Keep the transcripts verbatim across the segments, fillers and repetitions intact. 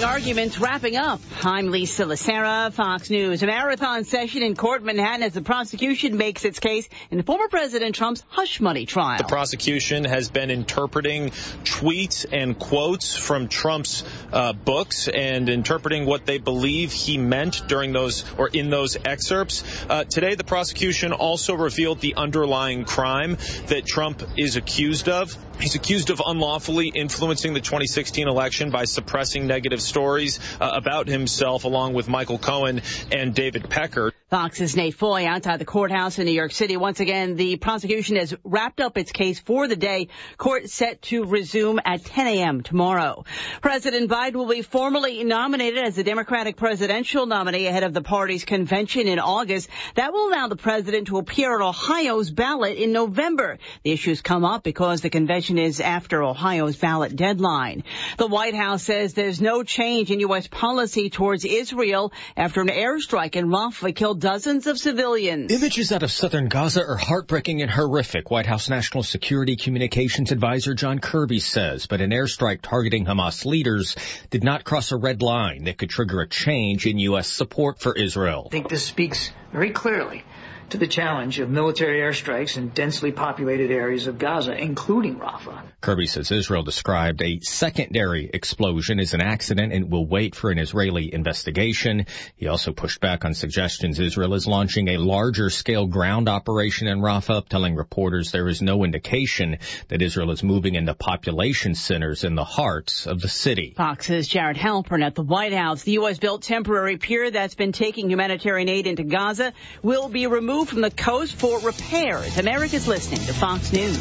arguments wrapping up. I'm Lisa Lacera, Fox News. A marathon session in court in Manhattan as the prosecution makes its case in former President Trump's hush money trial. The prosecution has been interpreting tweets and quotes from Trump's uh, books and interpreting what they believe he meant during those or in those excerpts. Uh, today, the prosecution also revealed the underlying crime that Trump is accused of. He's accused of unlawfully influencing the twenty sixteen election by suppressing negative stories uh, about himself, along with Michael Cohen and David Pecker. Fox's Nate Foy outside the courthouse in New York City. Once again, the prosecution has wrapped up its case for the day. Court set to resume at ten a.m. tomorrow. President Biden will be formally nominated as the Democratic presidential nominee ahead of the party's convention in August. That will allow the president to appear on Ohio's ballot in November. The issues come up because the convention is after Ohio's ballot deadline. The White House says there's no change in U S policy towards Israel after an airstrike in Rafah killed dozens of civilians. Images out of southern Gaza are heartbreaking and horrific, White House National Security Communications Advisor John Kirby says, but an airstrike targeting Hamas leaders did not cross a red line that could trigger a change in U S support for Israel. I think this speaks very clearly to the challenge of military airstrikes in densely populated areas of Gaza, including Rafah. Kirby says Israel described a secondary explosion as an accident and will wait for an Israeli investigation. He also pushed back on suggestions Israel is launching a larger-scale ground operation in Rafah, telling reporters there is no indication that Israel is moving into population centers in the hearts of the city. Fox's Jared Halpern at the White House. The U S-built temporary pier that's been taking humanitarian aid into Gaza will be removed from the coast for repairs. America's listening to Fox News.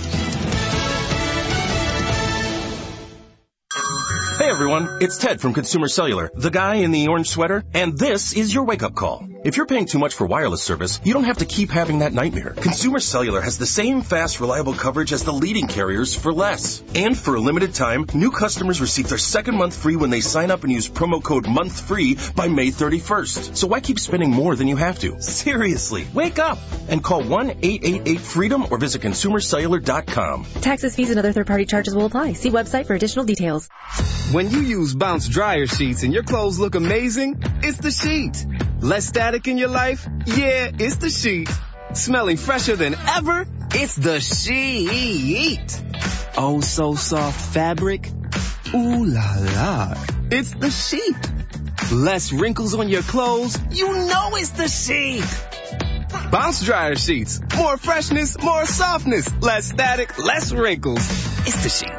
Hey everyone, it's Ted from Consumer Cellular, the guy in the orange sweater, and this is your wake-up call. If you're paying too much for wireless service, you don't have to keep having that nightmare. Consumer Cellular has the same fast, reliable coverage as the leading carriers for less. And for a limited time, new customers receive their second month free when they sign up and use promo code MONTHFREE by May thirty-first. So why keep spending more than you have to? Seriously, wake up and call one eight eight eight FREEDOM or visit consumer cellular dot com. Taxes, fees, and other third-party charges will apply. See website for additional details. When you use Bounce dryer sheets and your clothes look amazing, it's the sheet. Less static in your life? Yeah, it's the sheet. Smelling fresher than ever? It's the sheet. Oh, so soft fabric? Ooh la la. It's the sheet. Less wrinkles on your clothes? You know it's the sheet. Bounce dryer sheets. More freshness, more softness. Less static, less wrinkles. It's the sheet.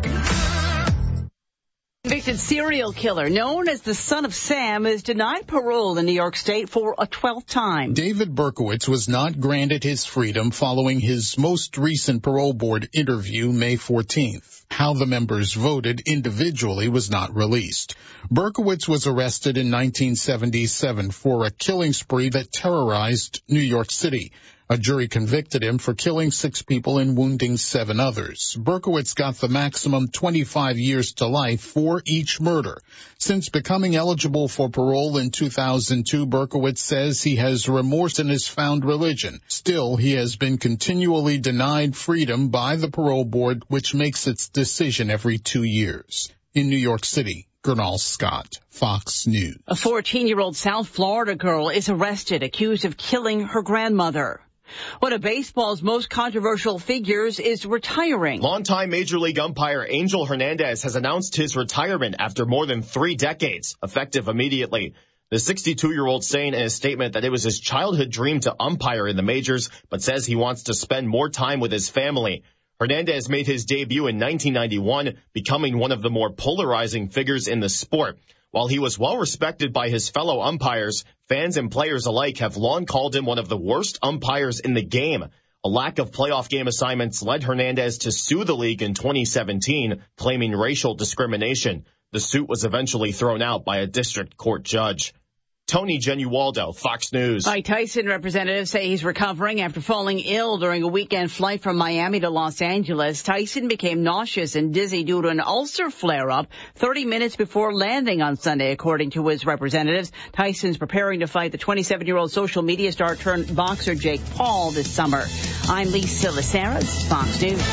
Convicted serial killer known as the Son of Sam is denied parole in New York State for a twelfth time. David Berkowitz was not granted his freedom following his most recent parole board interview May fourteenth. How the members voted individually was not released. Berkowitz was arrested in nineteen seventy-seven for a killing spree that terrorized New York City. A jury convicted him for killing six people and wounding seven others. Berkowitz got the maximum twenty-five years to life for each murder. Since becoming eligible for parole in two thousand two, Berkowitz says he has remorse in his found religion. Still, he has been continually denied freedom by the parole board, which makes its decision every two years. In New York City, Gernal Scott, Fox News. A fourteen-year-old South Florida girl is arrested, accused of killing her grandmother. One of baseball's most controversial figures is retiring. Longtime Major League umpire Angel Hernandez has announced his retirement after more than three decades, effective immediately. The sixty-two-year-old saying in a statement that it was his childhood dream to umpire in the majors, but says he wants to spend more time with his family. Hernandez made his debut in nineteen ninety-one, becoming one of the more polarizing figures in the sport. While he was well respected by his fellow umpires, fans and players alike have long called him one of the worst umpires in the game. A lack of playoff game assignments led Hernandez to sue the league in twenty seventeen, claiming racial discrimination. The suit was eventually thrown out by a district court judge. Tony Genualdo, Fox News. Mike Tyson representatives say he's recovering after falling ill during a weekend flight from Miami to Los Angeles. Tyson became nauseous and dizzy due to an ulcer flare-up thirty minutes before landing on Sunday, according to his representatives. Tyson's preparing to fight the twenty-seven-year-old social media star turned boxer Jake Paul this summer. I'm Lisa Lacera, this is Fox News.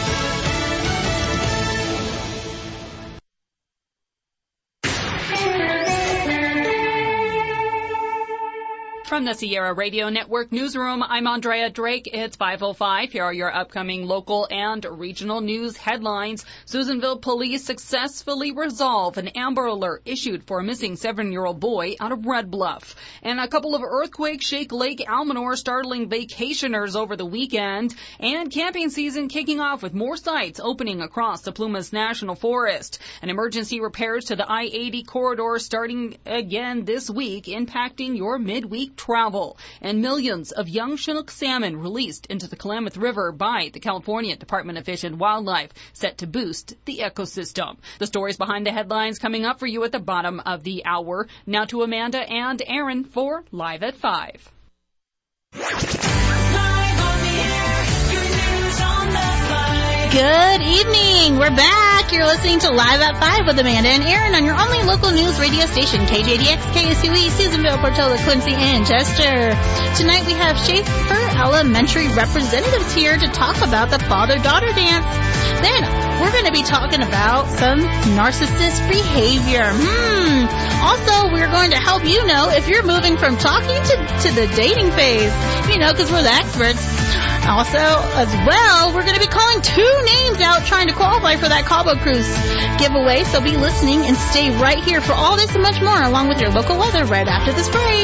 From the Sierra Radio Network Newsroom, I'm Andrea Drake. It's five oh five. Here are your upcoming local and regional news headlines. Susanville police successfully resolve an Amber Alert issued for a missing seven-year-old boy out of Red Bluff. And a couple of earthquakes shake Lake Almanor, startling vacationers over the weekend. And camping season kicking off with more sites opening across the Plumas National Forest. And emergency repairs to the I eighty corridor starting again this week, impacting your midweek travel. And millions of young Chinook salmon released into the Klamath River by the California Department of Fish and Wildlife, set to boost the ecosystem. The stories behind the headlines coming up for you at the bottom of the hour. Now to Amanda and Aaron for Live at five. Good evening. We're back. You're listening to Live at five with Amanda and Aaron on your only local news radio station, K J D X, K S U E, Susanville, Portola, Quincy, and Chester. Tonight we have Schaefer Elementary representatives here to talk about the father-daughter dance. Then we're going to be talking about some narcissist behavior. Hmm. Also, we're going to help you know if you're moving from talking to, to the dating phase, you know, because we're the experts. Also, as well, we're going to be calling two names out trying to qualify for that Cabo Cruise giveaway. So be listening and stay right here for all this and much more, along with your local weather right after this break.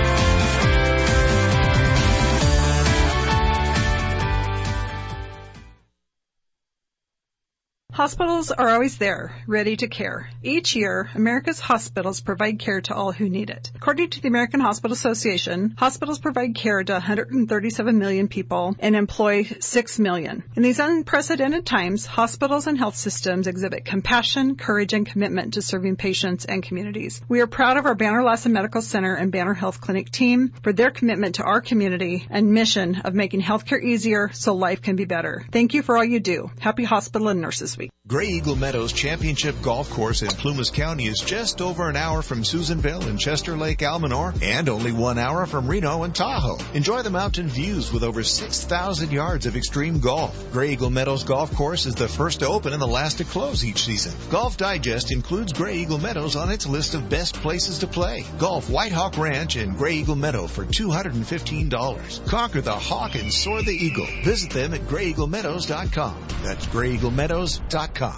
Hospitals are always there, ready to care. Each year, America's hospitals provide care to all who need it. According to the American Hospital Association, hospitals provide care to one hundred thirty-seven million people and employ six million. In these unprecedented times, hospitals and health systems exhibit compassion, courage, and commitment to serving patients and communities. We are proud of our Banner Lassen Medical Center and Banner Health Clinic team for their commitment to our community and mission of making healthcare easier so life can be better. Thank you for all you do. Happy Hospital and Nurses Week. Gray Eagle Meadows Championship Golf Course in Plumas County is just over an hour from Susanville and Chester Lake Almanor, and only one hour from Reno and Tahoe. Enjoy the mountain views with over six thousand yards of extreme golf. Gray Eagle Meadows Golf Course is the first to open and the last to close each season. Golf Digest includes Gray Eagle Meadows on its list of best places to play. Golf White Hawk Ranch and Gray Eagle Meadow for two hundred fifteen dollars. Conquer the hawk and soar the eagle. Visit them at gray eagle meadows dot com. That's gray eagle meadows dot com.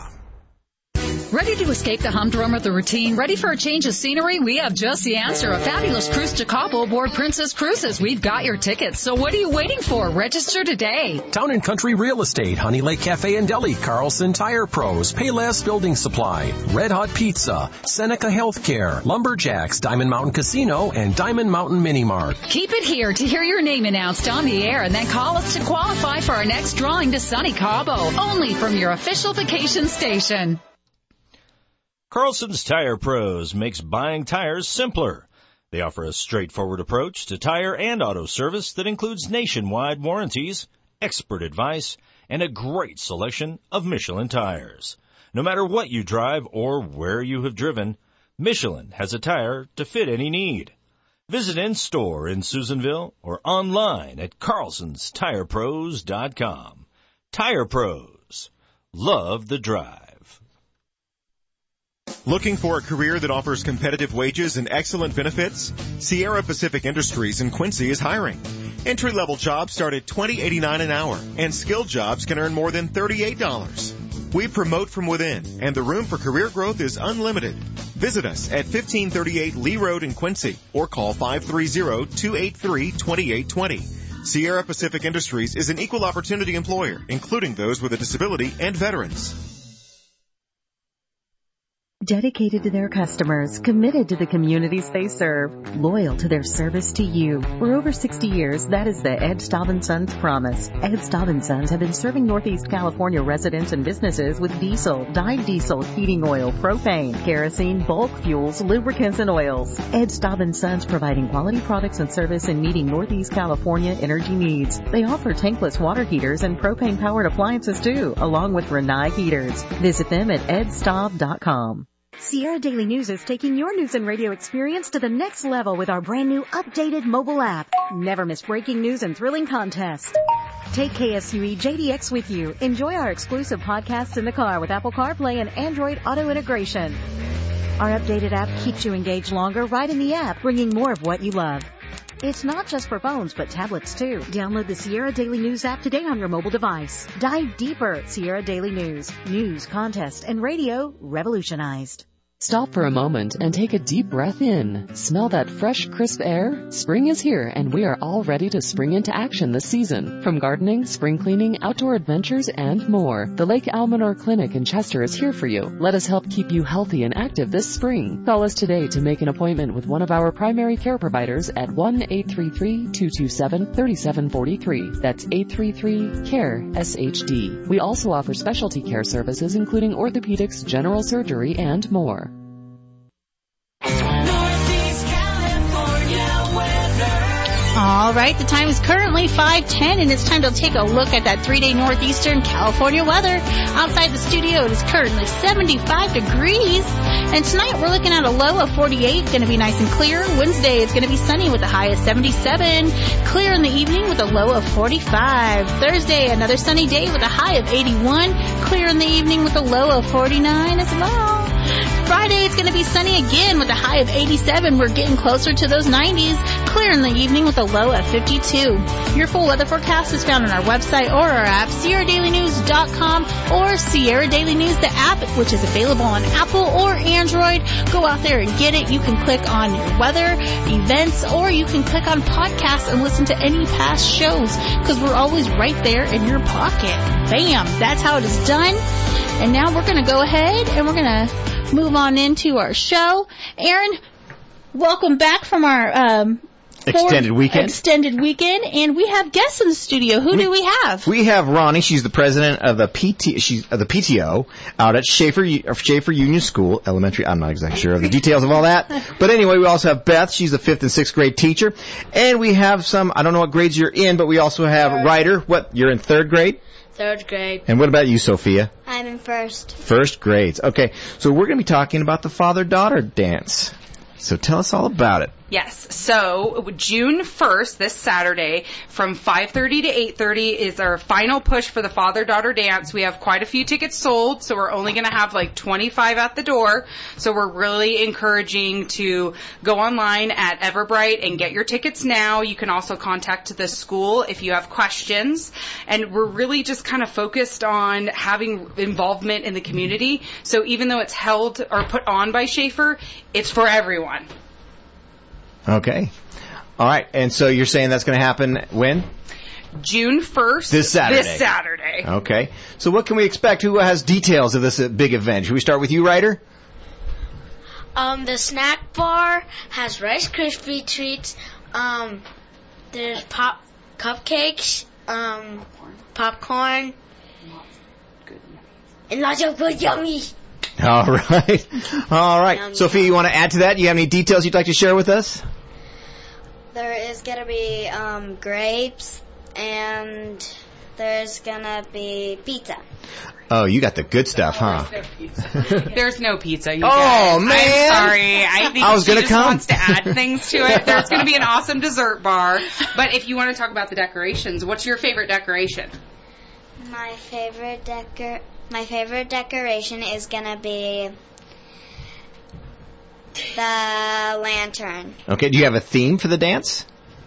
Ready to escape the humdrum of the routine? Ready for a change of scenery? We have just the answer. A fabulous cruise to Cabo aboard Princess Cruises. We've got your tickets. So what are you waiting for? Register today. Town and Country Real Estate, Honey Lake Cafe and Deli, Carlson Tire Pros, Payless Building Supply, Red Hot Pizza, Seneca Healthcare, Lumberjacks, Diamond Mountain Casino, and Diamond Mountain Mini Mart. Keep it here to hear your name announced on the air, and then call us to qualify for our next drawing to sunny Cabo. Only from your official vacation station. Carlson's Tire Pros makes buying tires simpler. They offer a straightforward approach to tire and auto service that includes nationwide warranties, expert advice, and a great selection of Michelin tires. No matter what you drive or where you have driven, Michelin has a tire to fit any need. Visit in-store in Susanville or online at carlsons tire pros dot com. Tire Pros. Love the drive. Looking for a career that offers competitive wages and excellent benefits? Sierra Pacific Industries in Quincy is hiring. Entry-level jobs start at twenty dollars and eighty-nine cents an hour, and skilled jobs can earn more than thirty-eight dollars. We promote from within, and the room for career growth is unlimited. Visit us at fifteen thirty-eight Lee Road in Quincy, or call five three zero, two eight three, two eight two zero. Sierra Pacific Industries is an equal opportunity employer, including those with a disability and veterans. Dedicated to their customers, committed to the communities they serve, loyal to their service to you. For over sixty years, that is the Ed Staub and Sons promise. Ed Staub and Sons have been serving Northeast California residents and businesses with diesel, dyed diesel, heating oil, propane, kerosene, bulk fuels, lubricants, and oils. Ed Staub and Sons providing quality products and service and meeting Northeast California energy needs. They offer tankless water heaters and propane-powered appliances too, along with Renai heaters. Visit them at ed staub dot com. Sierra Daily News is taking your news and radio experience to the next level with our brand new updated mobile app. Never miss breaking news and thrilling contests. Take K S U E J D X with you. Enjoy our exclusive podcasts in the car with Apple CarPlay and Android Auto integration. Our updated app keeps you engaged longer right in the app, bringing more of what you love. It's not just for phones, but tablets too. Download the Sierra Daily News app today on your mobile device. Dive deeper. Sierra Daily News. News, contest, and radio revolutionized. Stop for a moment and take a deep breath in. Smell that fresh, crisp air? Spring is here, and we are all ready to spring into action this season. From gardening, spring cleaning, outdoor adventures, and more, the Lake Almanor Clinic in Chester is here for you. Let us help keep you healthy and active this spring. Call us today to make an appointment with one of our primary care providers at one eight three three, two two seven, three seven four three. That's eight three three, C A R E, S H D. We also offer specialty care services including orthopedics, general surgery, and more. All right, the time is currently five ten, and it's time to take a look at that three-day northeastern California weather. Outside the studio, it is currently seventy-five degrees, and tonight we're looking at a low of forty-eight, going to be nice and clear. Wednesday is going to be sunny with a high of seventy-seven, clear in the evening with a low of forty-five. Thursday, another sunny day with a high of eighty-one, clear in the evening with a low of forty-nine as well. Friday, it's going to be sunny again with a high of eighty-seven. We're getting closer to those nineties. Clear in the evening with a low of fifty-two. Your full weather forecast is found on our website or our app, Sierra Daily News dot com, or Sierra Daily News, the app, which is available on Apple or Android. Go out there and get it. You can click on your weather, events, or you can click on podcasts and listen to any past shows, because we're always right there in your pocket. Bam! That's how it is done. And now we're going to go ahead and we're going to move on into our show. Aaron, welcome back from our um, extended weekend. Extended weekend, and we have guests in the studio. Who we, do we have? We have Ronnie. She's the president of the P T. She's of the P T O out at Schaefer Schaefer Union School Elementary. I'm not exactly sure of the details of all that, but anyway, we also have Beth. She's the fifth and sixth grade teacher, and we have some. I don't know what grades you're in, but we also have third. Ryder. What, you're in third grade? Third grade. And what about you, Sophia? I'm in first. First grades. Okay, so we're going to be talking about the father-daughter dance. So tell us all about it. Yes. So June first, this Saturday, from five thirty to eight thirty is our final push for the father-daughter dance. We have quite a few tickets sold, so we're only going to have like twenty-five at the door. So we're really encouraging to go online at Everbright and get your tickets now. You can also contact the school if you have questions. And we're really just kind of focused on having involvement in the community. So even though it's held or put on by Schaefer, it's for everyone. Okay. All right. And so you're saying that's going to happen when? June first. This Saturday. This Saturday. Okay. So what can we expect? Who has details of this big event? Should we start with you, Ryder? Um, the snack bar has Rice Krispie treats. Um, there's pop cupcakes, um, popcorn, and lots of good yummy. All right. All right. Yum, Sophia, you want to add to that? You have any details you'd like to share with us? There is going to be um, grapes, and there's going to be pizza. Oh, you got the good stuff, huh? There's no pizza. You oh, guys. man. I'm sorry. I think I was she gonna just come. wants to add things to it. There's going to be an awesome dessert bar. But if you want to talk about the decorations, what's your favorite decoration? My favorite decor... My favorite decoration is going to be the lantern. Okay, do you have a theme for the dance?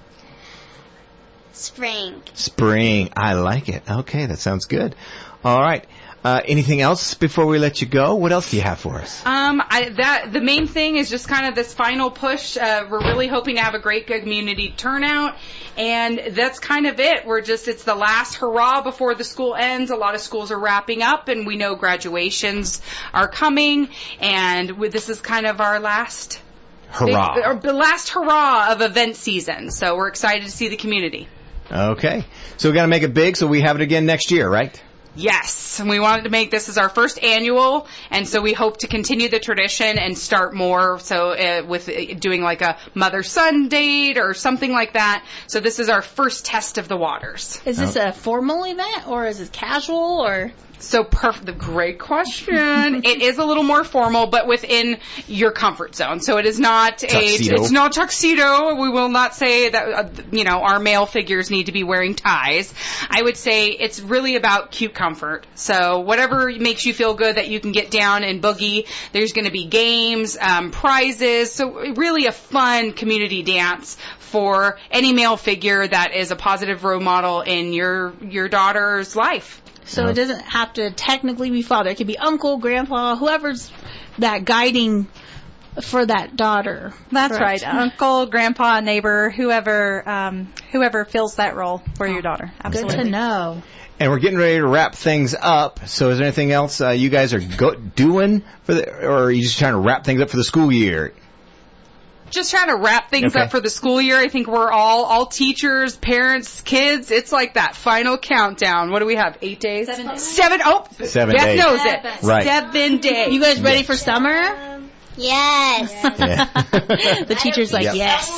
Spring. Spring. I like it. Okay, that sounds good. All right. Uh, anything else before we let you go? What else do you have for us? Um, I, that the main thing is just kind of this final push. Uh, we're really hoping to have a great community turnout, and that's kind of it. We're just it's the last hurrah before the school ends. A lot of schools are wrapping up, and we know graduations are coming, and with, this is kind of our last hurrah, big, or the last hurrah of event season. So we're excited to see the community. Okay, so we got to make it big, so we have it again next year, right? Yes, and we wanted to make this as our first annual, and so we hope to continue the tradition and start more, so uh, with uh, doing like a mother-son date or something like that. So this is our first test of the waters. Is this oh. a formal event, or is it casual, or? So perfect. The great question. It is a little more formal, but within your comfort zone. So it is not Tuxedo. a. It's not tuxedo. We will not say that. Uh, you know, our male figures need to be wearing ties. I would say it's really about cute comfort. So whatever makes you feel good that you can get down and boogie. There's going to be games, um, prizes. So really a fun community dance for any male figure that is a positive role model in your your daughter's life. So it doesn't have to technically be father. It could be uncle, grandpa, whoever's that guiding for that daughter. That's Correct. right. Uncle, grandpa, neighbor, whoever um, whoever fills that role for your daughter. Absolutely. Good to know. And we're getting ready to wrap things up. So is there anything else uh, you guys are go- doing for the, or are you just trying to wrap things up for the school year? Just trying to wrap things Okay. up for the school year. I think we're all, all teachers, parents, kids. It's like that final countdown. What do we have? Eight days? Seven days. Seven, oh, Seven Beth days. knows it. Right. Seven days. You guys ready for summer? Yes. The teacher's like, Yep. yes.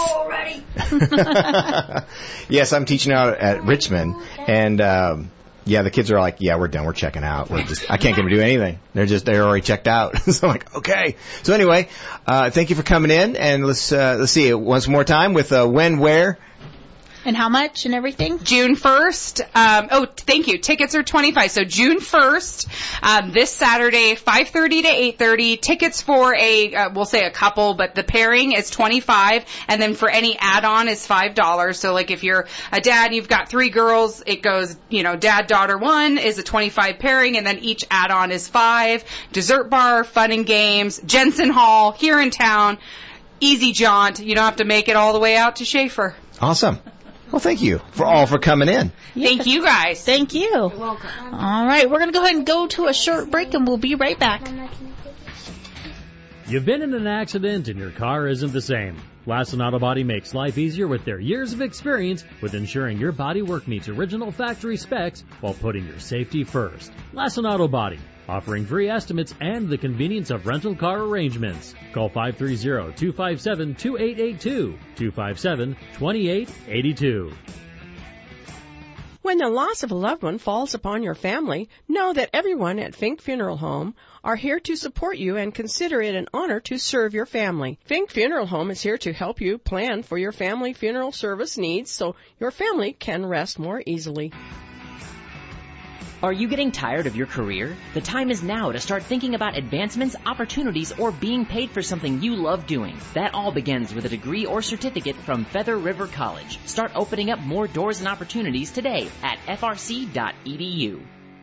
Yes, I'm teaching out at Richmond, and um, yeah, the kids are like, yeah, we're done, we're checking out. We're just, I can't get them to do anything. They're just, they're already checked out. So I'm like, okay. So anyway, uh, thank you for coming in, and let's uh, let's see it once more time with uh, when, where. And how much and everything? June first. Um, oh, thank you. Tickets are twenty-five. So June first, um, this Saturday, five thirty to eight thirty. Tickets for a, uh, we'll say a couple, but the pairing is twenty-five. And then for any add-on is five dollars. So like if you're a dad and you've got three girls, it goes, you know, dad, daughter one is a twenty-five pairing. And then each add-on is five. Dessert bar, fun and games, Jensen Hall, here in town. Easy jaunt. You don't have to make it all the way out to Schaefer. Awesome. Well, thank you for all for coming in. Thank you guys. Thank you. You're welcome. All right, we're going to go ahead and go to a short break, and we'll be right back. You've been in an accident and your car isn't the same. Lassen Auto Body makes life easier with their years of experience with ensuring your body work meets original factory specs while putting your safety first. Lassen Auto Body, offering free estimates and the convenience of rental car arrangements. Call five three zero, two five seven, two eight eight two, two five seven, two eight eight two. When the loss of a loved one falls upon your family, know that everyone at Fink Funeral Home are here to support you and consider it an honor to serve your family. Fink Funeral Home is here to help you plan for your family funeral service needs so your family can rest more easily. Are you getting tired of your career? The time is now to start thinking about advancements, opportunities, or being paid for something you love doing. That all begins with a degree or certificate from Feather River College. Start opening up more doors and opportunities today at f r c dot e d u.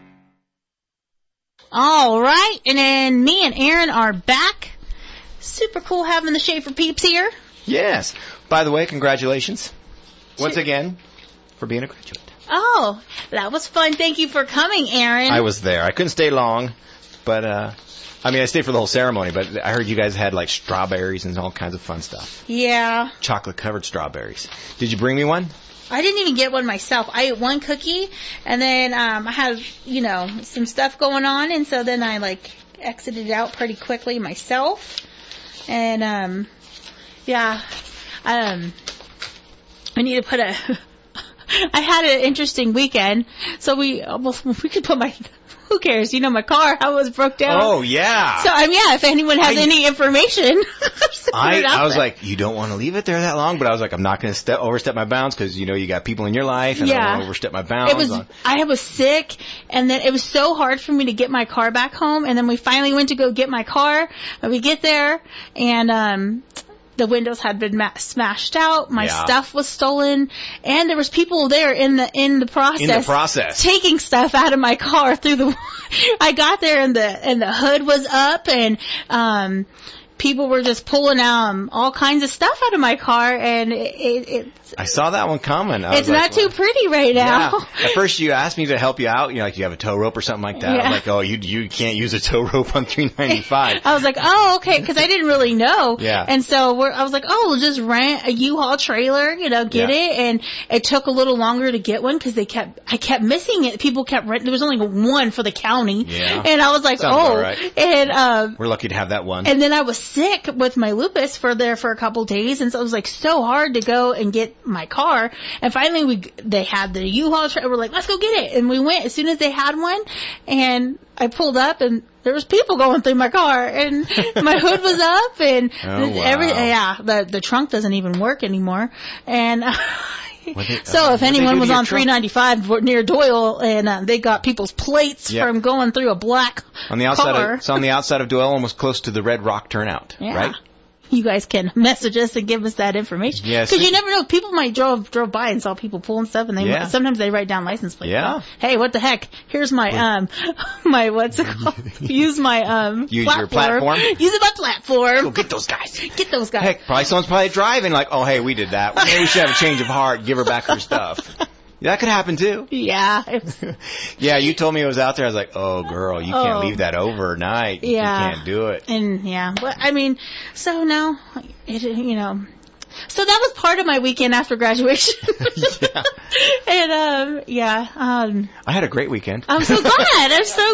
All right, and then me and Aaron are back. Super cool having the Schaefer peeps here. Yes. By the way, congratulations once again for being a graduate. Oh, that was fun. Thank you for coming, Aaron. I was there. I couldn't stay long, but uh I mean, I stayed for the whole ceremony, but I heard you guys had like strawberries and all kinds of fun stuff. Yeah. Chocolate covered strawberries. Did you bring me one? I didn't even get one myself. I ate one cookie, and then um I had, you know, some stuff going on, and so then I like exited out pretty quickly myself. And um yeah. Um I need to put a I had an interesting weekend, so we almost, we could put my, who cares, you know, my car, how it was broke down. Oh, yeah. So, um, yeah, if anyone has I, any information. I, I was there. like, you don't want to leave it there that long, but I was like, I'm not going to step, overstep my bounds because, you know, you got people in your life, and yeah. I don't want to overstep my bounds. It was, on. I was sick, and then it was so hard for me to get my car back home, and then we finally went to go get my car, and we get there, and, um, the windows had been ma- smashed out. My yeah. stuff was stolen, and there was people there in the in the process. In the process, taking stuff out of my car through the. I got there and the and the hood was up, and um, people were just pulling um all kinds of stuff out of my car, and it. it, it I saw that one coming. I it's was not like, too well, pretty right now. Yeah. At first, you asked me to help you out. You know, like you have a tow rope or something like that. Yeah. I'm like, oh, you you can't use a tow rope on three ninety-five. I was like, oh, okay, because I didn't really know. Yeah. And so we're, I was like, oh, we'll just rent a U-Haul trailer, you know, get yeah. it. And it took a little longer to get one because they kept, I kept missing it. People kept renting. There was only one for the county. Yeah. And I was like, Sounds oh. all right. And um. We're lucky to have that one. And then I was sick with my lupus for there for a couple days, and so it was like so hard to go and get my car. And finally, we they had the U-Haul truck. We're like, let's go get it, and we went as soon as they had one. And I pulled up, and there was people going through my car, and my hood was up, and Oh, wow. every yeah, the the trunk doesn't even work anymore, and. What did- So uh, if what did they anyone do was to your on three ninety-five near Doyle and uh, they got people's plates Yep. from going through a black On the outside car, of, it's on the outside of Doyle, almost close to the Red Rock turnout, yeah. right? You guys can message us and give us that information. Yes. Because you never know. People might drove drove by and saw people pulling stuff, and they Yeah. sometimes they write down license plates. Yeah. Hey, what the heck? Here's my um my what's it called? Use my um Use platform. your platform? Use my platform. Go get those guys. Get those guys. Heck, probably someone's probably driving like, oh, hey, we did that. Maybe we should have a change of heart, give her back her stuff. That could happen too. Yeah. It's, Yeah, you told me it was out there. I was like, oh, girl, you Oh. can't leave that overnight. Yeah. You can't do it. and yeah, but I mean, so no, it you know. So that was part of my weekend after graduation. Yeah. And um yeah, um I had a great weekend. I'm so glad. I'm so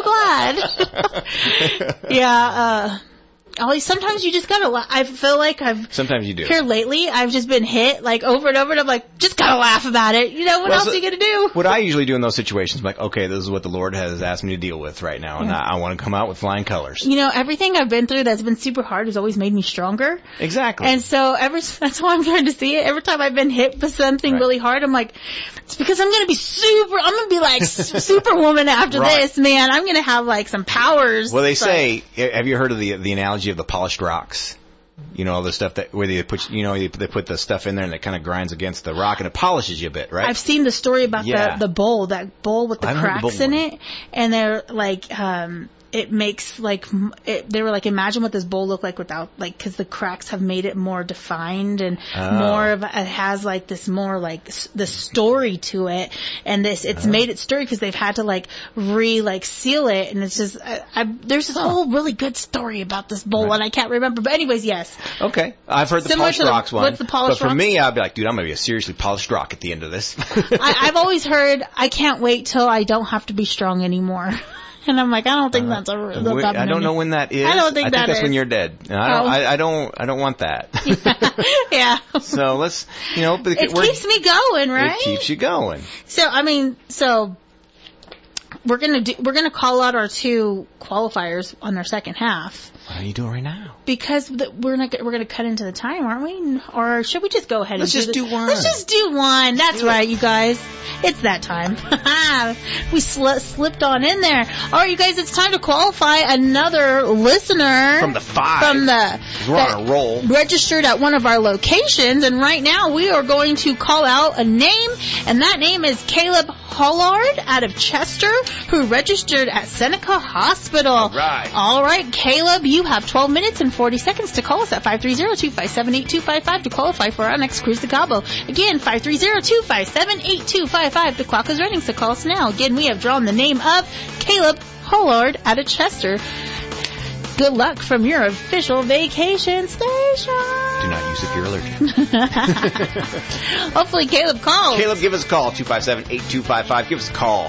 glad. yeah, uh always sometimes you just gotta la- I feel like I've Sometimes you do. here lately I've just been hit like over and over and I'm like, just gotta laugh about it. You know, what Well, else so- are you gonna do? What I usually do in those situations, I'm like, okay, this is what the Lord has asked me to deal with right now, and Yeah. I, I want to come out with flying colors. You know, everything I've been through that's been super hard has always made me stronger. Exactly. And so every, that's why I'm trying to see it. Every time I've been hit with something Right. really hard, I'm like, it's because I'm going to be super, I'm going to be like s- superwoman after Right. this, man. I'm going to have like some powers. Well, they But- say, have you heard of the the analogy of the polished rocks? You know, all the stuff that where they put, you know, they they put the stuff in there and it kind of grinds against the rock and it polishes you a bit, right? I've seen the story about Yeah. the, the bowl, that bowl with the I haven't heard the cracks bowl in one. it. And they're like, um, it makes like, m- it, they were like, imagine what this bowl looked like without, like, cause the cracks have made it more defined and Oh. more of, it has like this more like, s- the story to it. And this, it's Oh. made it sturdy because they've had to like re, like seal it. And it's just, I, I, there's this whole really good story about this bowl and I can't remember. But anyways, yes. Okay, I've heard the Similar polished to the- rocks one. what's the polished but for rocks? me, I'd be like, dude, I'm gonna be a seriously polished rock at the end of this. I, I've always heard, I can't wait till I don't have to be strong anymore. And I'm like, I don't think that's a. That's Wh- happening. I don't know when that is. I don't think I that think that's is. when you're dead. And I don't. Oh. I, I don't. I don't want that. Yeah. So let's, you know, but It we're- keeps me going, right? It keeps you going. So I mean, so we're gonna do. We're gonna call out our two qualifiers on their second half What are you doing right now? because the, we're not. We're gonna cut into the time, aren't we? Or should we just go ahead? Let's and just do, do the- one. Let's just do one. That's right, you guys. It's that time. we sli- slipped on in there. All right, you guys. It's time to qualify another listener From the five. From the We're on a roll. registered at one of our locations, and right now we are going to call out a name, and that name is Caleb Hollard out of Chester, who registered at Seneca Hospital. All right. All right, Caleb, you have twelve minutes and forty seconds to call us at five three zero, two five seven, eight two five five to qualify for our next cruise to Cabo. Again, five three zero, two five seven, eight two five five. The clock is running, so call us now. Again, we have drawn the name of Caleb Hollard out of Chester. Good luck from your official vacation station. Do not use if you're allergic. Hopefully Caleb calls. Caleb, give us a call. two five seven, eight two five five. Give us a call.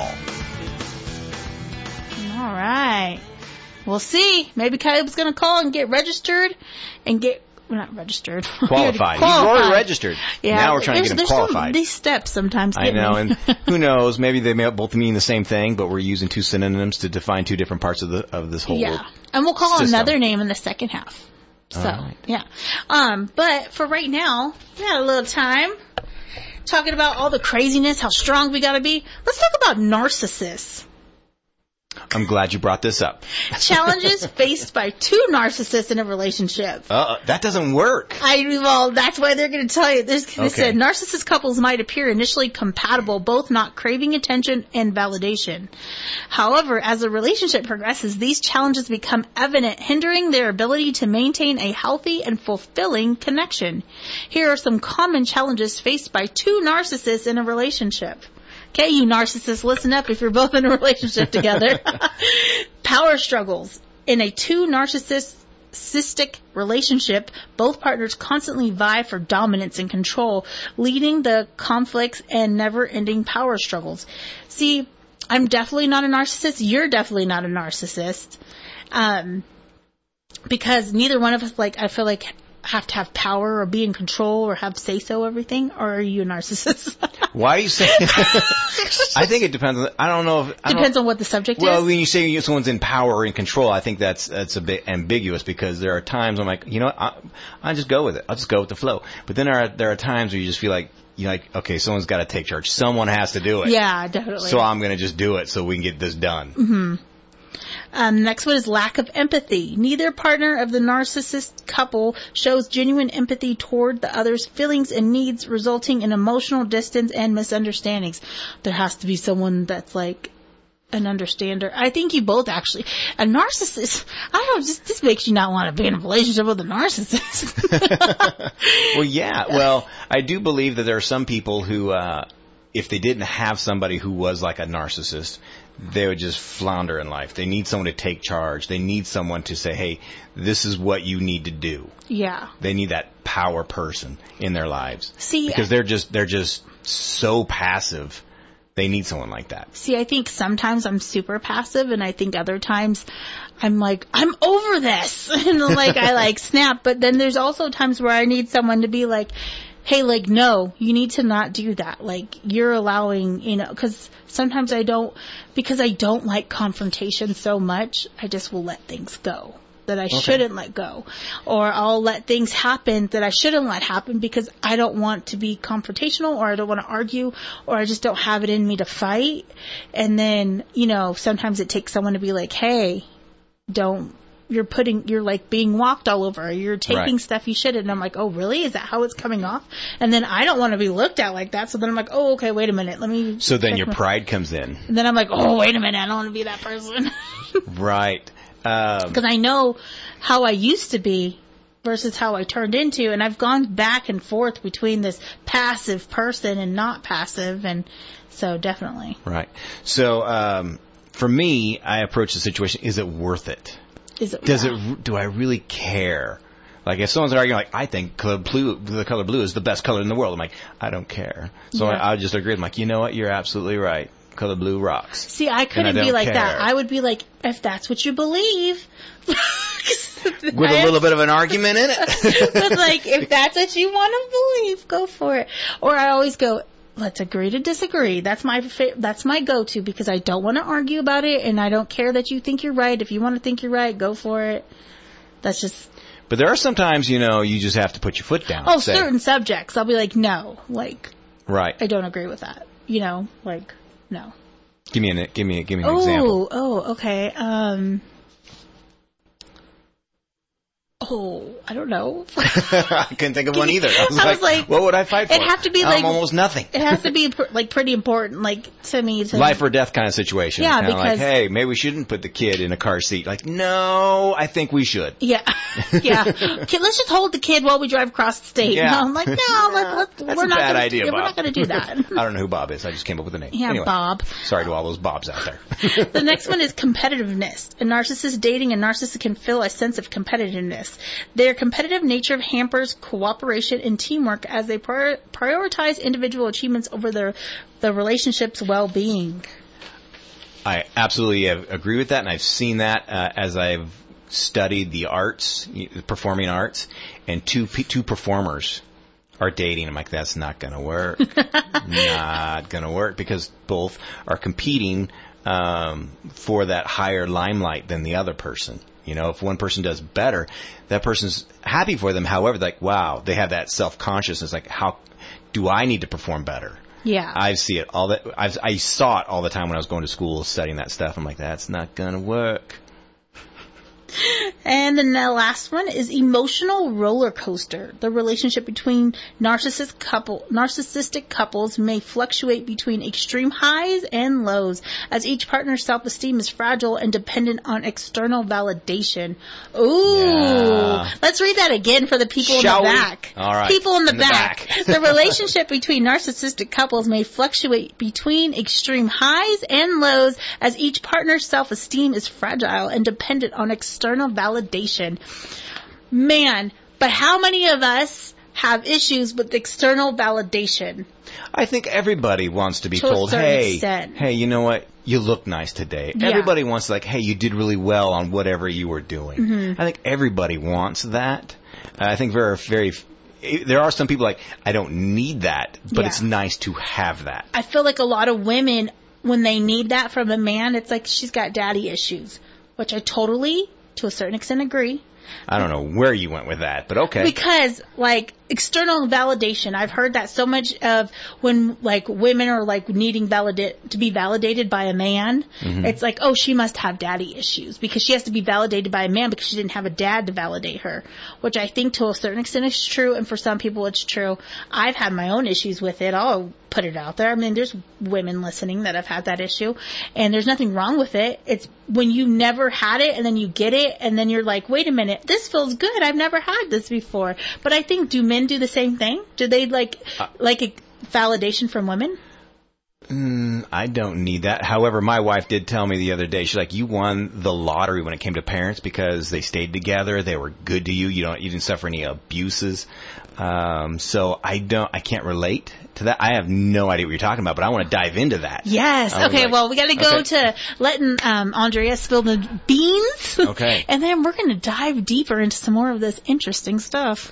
All right. We'll see. Maybe Caleb's going to call and get registered and get, well, not registered. Qualified. He's Qualified. already registered. Yeah. Now we're trying there's, to get him there's some- qualified. these steps sometimes I get know, me. and who knows? Maybe they may both mean the same thing, but we're using two synonyms to define two different parts of the of this whole Yeah. And we'll call system. another name in the second half. So, All right. yeah. Um, but for right now, we got a little time talking about all the craziness, how strong we got to be. Let's talk about narcissists. I'm glad you brought this up. Challenges faced by two narcissists in a relationship. Uh, that doesn't work. I well, that's why they're going to tell you. There's, they Okay. said narcissist couples might appear initially compatible, both not craving attention and validation. However, as the relationship progresses, these challenges become evident, hindering their ability to maintain a healthy and fulfilling connection. Here are some common challenges faced by two narcissists in a relationship. Okay, you narcissists, listen up if you're both in a relationship together. Power struggles. In a two narcissistic relationship, both partners constantly vie for dominance and control, leading to conflicts and never-ending power struggles. See, I'm definitely not a narcissist. You're definitely not a narcissist. Um, because neither one of us, like, I feel like, have to have power or be in control or have say-so everything, or are you a narcissist? Why are you saying I think it depends on, I don't know if... I Depends don't, on what the subject well, is? Well, when you say someone's in power or in control, I think that's that's a bit ambiguous, because there are times I'm like, you know what, I, I just go with it. I'll just go with the flow. But then there are, there are times where you just feel like, you're like, okay, someone's got to take charge. Someone has to do it. Yeah, definitely. So I'm going to just do it so we can get this done. Mm-hmm. Um, next one is lack of empathy. Neither partner of the narcissist couple shows genuine empathy toward the other's feelings and needs, resulting in emotional distance and misunderstandings. There has to be someone that's like an understander. I think you both actually. A narcissist, I don't know, just this makes you not want to be in a relationship with a narcissist. Well, yeah. Well, I do believe that there are some people who, uh, if they didn't have somebody who was like a narcissist, they would just flounder in life. They need someone to take charge. They need someone to say, hey, this is what you need to do. Yeah. They need that power person in their lives. See, because they're just they're just so passive. They need someone like that. See, I think sometimes I'm super passive, and I think other times I'm like, I'm over this. And like, I like snap. But then there's also times where I need someone to be like, hey, like, no, you need to not do that. Like, you're allowing, you know, because sometimes I don't, because I don't like confrontation so much, I just will let things go that I okay. shouldn't let go. Or I'll let things happen that I shouldn't let happen because I don't want to be confrontational, or I don't want to argue, or I just don't have it in me to fight. And then, you know, sometimes it takes someone to be like, hey, don't, you're putting, you're like being walked all over. You're taking right. stuff you shouldn't. And I'm like, oh, really? Is that how it's coming off? And then I don't want to be looked at like that. So then I'm like, oh, okay, wait a minute. Let me. So then your my... pride comes in. And then I'm like, oh, wait a minute. I don't want to be that person. Right. Because um, I know how I used to be versus how I turned into. And I've gone back and forth between this passive person and not passive. And so definitely. Right. So um, for me, I approach the situation, is it worth it? Is it, Does yeah. it? Do I really care? Like, if someone's arguing, like, I think color blue, the color blue is the best color in the world, I'm like, I don't care. So yeah. I, I just agree. I'm like, you know what? You're absolutely right. Color blue rocks. See, I couldn't I be like care. that. I would be like, if that's what you believe. With a little bit of an argument in it. But like, if that's what you want to believe, go for it. Or I always go, let's agree to disagree. That's my fa- that's my go-to, because I don't want to argue about it, and I don't care that you think you're right. If you want to think you're right, go for it. That's just. But there are some times, you know, you just have to put your foot down. Oh, say, certain subjects, I'll be like, no, like. Right. I don't agree with that. You know, like, no. Give me an give me give me an oh, example. Oh, okay. Um. Oh, I don't know. I couldn't think of one either. I was, I like, was like, what would I fight for? It'd have to be like um, almost nothing. It has to be pr- like pretty important, like to me. To life or death kind of situation. Yeah, Kinda because like, hey, maybe we shouldn't put the kid in a car seat. Like, no, I think we should. Yeah, yeah. Kid, let's just hold the kid while we drive across the state. Yeah. No, I'm like, no, yeah, let, let, that's we're a not bad gonna, idea, yeah, Bob. We're not going to do that. I don't know who Bob is. I just came up with a name. Yeah, anyway, Bob. Sorry to all those Bobs out there. The next one is competitiveness. A narcissist dating a narcissist can feel a sense of competitiveness. Their competitive nature hampers cooperation and teamwork as they prior- prioritize individual achievements over their the relationship's well-being. I absolutely have, agree with that, and I've seen that uh, as I've studied the arts, performing arts, and two two performers are dating. I'm like, that's not going to work. Not going to work, because both are competing um, for that higher limelight than the other person. You know, if one person does better, that person's happy for them. However, like, wow, they have that self-consciousness. Like, how do I need to perform better? Yeah. I see it all that. I've, I saw it all the time when I was going to school studying that stuff. I'm like, that's not going to work. And then the last one is emotional roller coaster. The relationship between narcissist couple, narcissistic couples may fluctuate between extreme highs and lows, as each partner's self-esteem is fragile and dependent on external validation. Ooh. Yeah. Let's read that again for the people Shall in the we? back. All right. People in the in back. The, back. The relationship between narcissistic couples may fluctuate between extreme highs and lows, as each partner's self-esteem is fragile and dependent on external validation. Man, but how many of us have issues with external validation? I think everybody wants to be to told, a certain hey, extent. hey, you know what? you look nice today. Yeah. Everybody wants like, hey, you did really well on whatever you were doing. Mm-hmm. I think everybody wants that. Uh, I think very, very, there are some people like, I don't need that, but Yeah. it's nice to have that. I feel like a lot of women, when they need that from a man, it's like she's got daddy issues, which I totally, to a certain extent, agree. I don't know where you went with that, but okay. Because, like, external validation, I've heard that so much of when, like, women are, like, needing validate to be validated by a man. Mhm. It's like, oh, she must have daddy issues because she has to be validated by a man because she didn't have a dad to validate her, which I think to a certain extent is true, and for some people it's true. I've had my own issues with it. I'll put it out there. I mean, there's women listening that have had that issue, and there's nothing wrong with it. It's when you never had it, and then you get it, and then you're like, wait a minute, this feels good. I've never had this before. But I think, do men do the same thing? Do they like Uh, like a validation from women? Mm, I don't need that. However, my wife did tell me the other day, she's like, you won the lottery when it came to parents because they stayed together, they were good to you, you don't, you didn't suffer any abuses. Um, so I don't, I can't relate to that. I have no idea what you're talking about, but I want to dive into that. Yes. I was Okay. like, well, we got to go okay. to letting um, Andrea spill the beans. Okay. And then we're going to dive deeper into some more of this interesting stuff.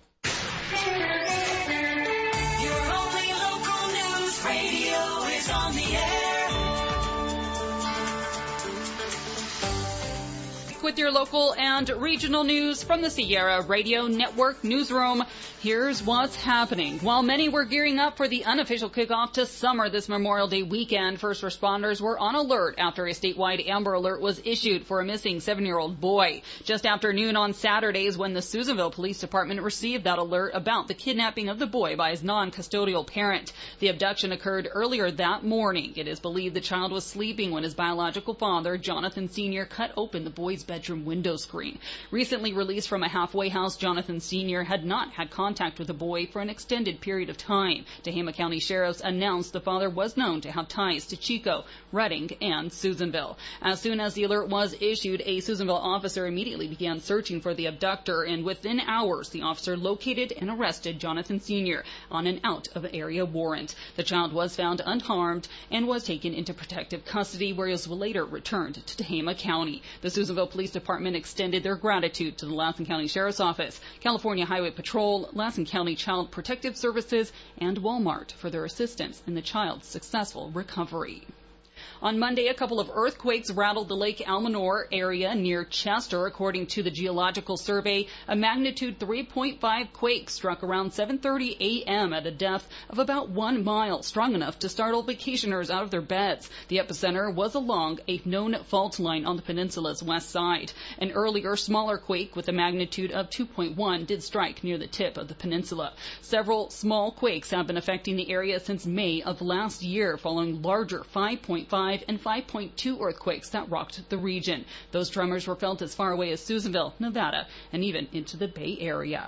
With your local and regional news from the Sierra Radio Network newsroom, here's what's happening. While many were gearing up for the unofficial kickoff to summer this Memorial Day weekend, first responders were on alert after a statewide Amber Alert was issued for a missing seven-year-old boy. Just after noon on Saturdays when the Susanville Police Department received that alert about the kidnapping of the boy by his non-custodial parent. The abduction occurred earlier that morning. It is believed the child was sleeping when his biological father, Jonathan Senior, cut open the boy's bedroom window screen. Recently released from a halfway house, Jonathan Senior had not had contact with the boy for an extended period of time. Tehama County Sheriffs announced the father was known to have ties to Chico, Redding, and Susanville. As soon as the alert was issued, a Susanville officer immediately began searching for the abductor, and within hours, the officer located and arrested Jonathan Senior on an out-of-area warrant. The child was found unharmed and was taken into protective custody, where he was later returned to Tehama County. The Susanville Police Department extended their gratitude to the Lassen County Sheriff's Office, California Highway Patrol, Lassen County Child Protective Services, and Walmart for their assistance in the child's successful recovery. On Monday, a couple of earthquakes rattled the Lake Almanor area near Chester. According to the Geological Survey, a magnitude three point five quake struck around seven thirty a.m. at a depth of about one mile, strong enough to startle vacationers out of their beds. The epicenter was along a known fault line on the peninsula's west side. An earlier, smaller quake with a magnitude of two point one did strike near the tip of the peninsula. Several small quakes have been affecting the area since May of last year, following larger five point five and five point two earthquakes that rocked the region. Those tremors were felt as far away as Susanville, Nevada, and even into the Bay Area.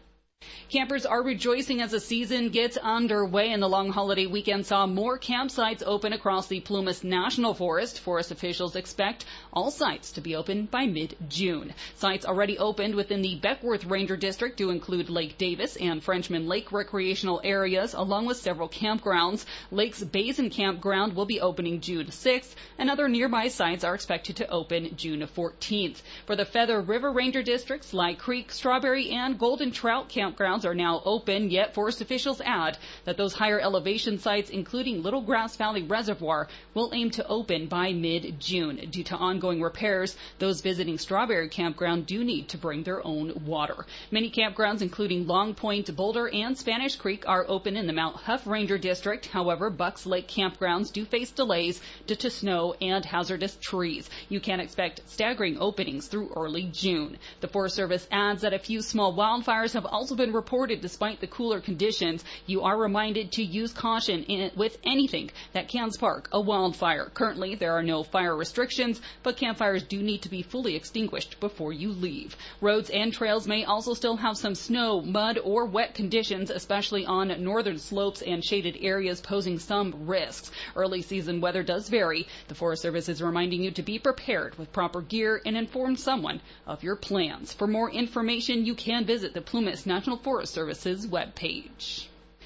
Campers are rejoicing as the season gets underway, and the long holiday weekend saw more campsites open across the Plumas National Forest. Forest officials expect all sites to be open by mid-June. Sites already opened within the Beckworth Ranger District do include Lake Davis and Frenchman Lake recreational areas, along with several campgrounds. Lakes Basin Campground will be opening June sixth, and other nearby sites are expected to open June fourteenth. For the Feather River Ranger Districts, Slide Creek, Strawberry, and Golden Trout campgrounds are now open, yet forest officials add that those higher elevation sites, including Little Grass Valley Reservoir, will aim to open by mid-June. Due to ongoing repairs, those visiting Strawberry Campground do need to bring their own water. Many campgrounds, including Long Point, Boulder, and Spanish Creek, are open in the Mount Huff Ranger District. However, Bucks Lake campgrounds do face delays due to snow and hazardous trees. You can expect staggering openings through early June. The Forest Service adds that a few small wildfires have also been reported despite the cooler conditions. You are reminded to use caution in, with anything that can spark a wildfire. Currently, there are no fire restrictions, but campfires do need to be fully extinguished before you leave. Roads and trails may also still have some snow, mud, or wet conditions, especially on northern slopes and shaded areas, posing some risks. Early season weather does vary. The Forest Service is reminding you to be prepared with proper gear and inform someone of your plans. For more information, you can visit the Plumas National Forest Service's webpage.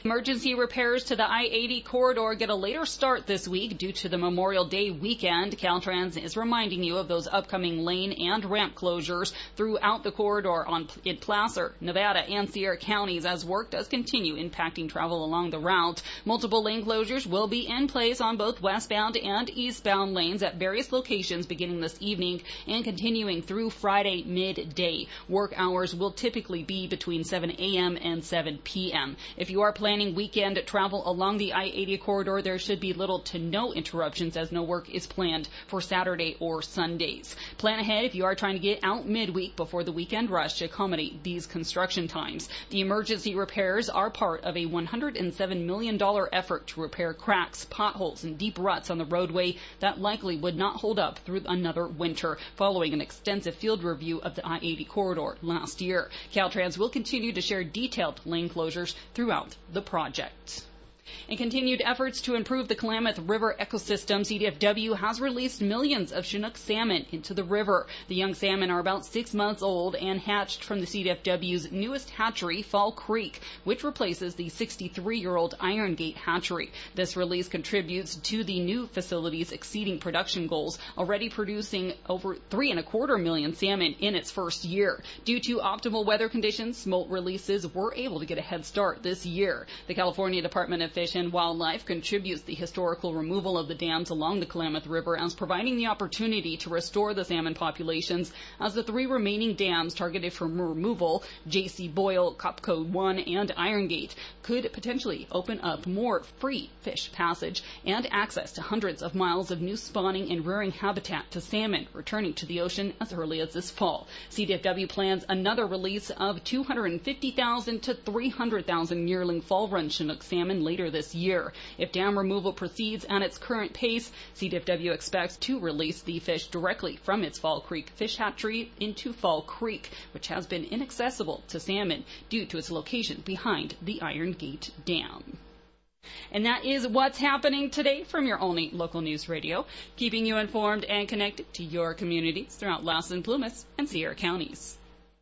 Emergency repairs to the I eighty corridor get a later start this week due to the Memorial Day weekend. Caltrans is reminding you of those upcoming lane and ramp closures throughout the corridor on in Placer, Nevada, and Sierra counties as work does continue impacting travel along the route. Multiple lane closures will be in place on both westbound and eastbound lanes at various locations beginning this evening and continuing through Friday midday. Work hours will typically be between seven a.m. and seven p.m. If you are planning weekend travel along the I eighty corridor, there should be little to no interruptions as no work is planned for Saturday or Sundays. Plan ahead if you are trying to get out midweek before the weekend rush to accommodate these construction times. The emergency repairs are part of a one hundred seven million dollars effort to repair cracks, potholes, and deep ruts on the roadway that likely would not hold up through another winter, following an extensive field review of the I eighty corridor last year. Caltrans will continue to share detailed lane closures throughout the project. In continued efforts to improve the Klamath River ecosystem, C D F W has released millions of Chinook salmon into the river. The young salmon are about six months old and hatched from the C D F W's newest hatchery, Fall Creek, which replaces the sixty-three-year-old Iron Gate hatchery. This release contributes to the new facility's exceeding production goals, already producing over three and a quarter million salmon in its first year. Due to optimal weather conditions, smolt releases were able to get a head start this year. The California Department of Fish and Wildlife contributes the historical removal of the dams along the Klamath River as providing the opportunity to restore the salmon populations, as the three remaining dams targeted for removal, J C. Boyle, Copco one, and Iron Gate, could potentially open up more free fish passage and access to hundreds of miles of new spawning and rearing habitat to salmon returning to the ocean as early as this fall. C D F W plans another release of two hundred fifty thousand to three hundred thousand yearling fall run Chinook salmon later this year. If dam removal proceeds at its current pace, C D F W expects to release the fish directly from its Fall Creek fish hatchery into Fall Creek, which has been inaccessible to salmon due to its location behind the Iron Gate Dam. And that is what's happening today from your only local news radio, keeping you informed and connected to your communities throughout Lassen, Plumas, and Sierra counties.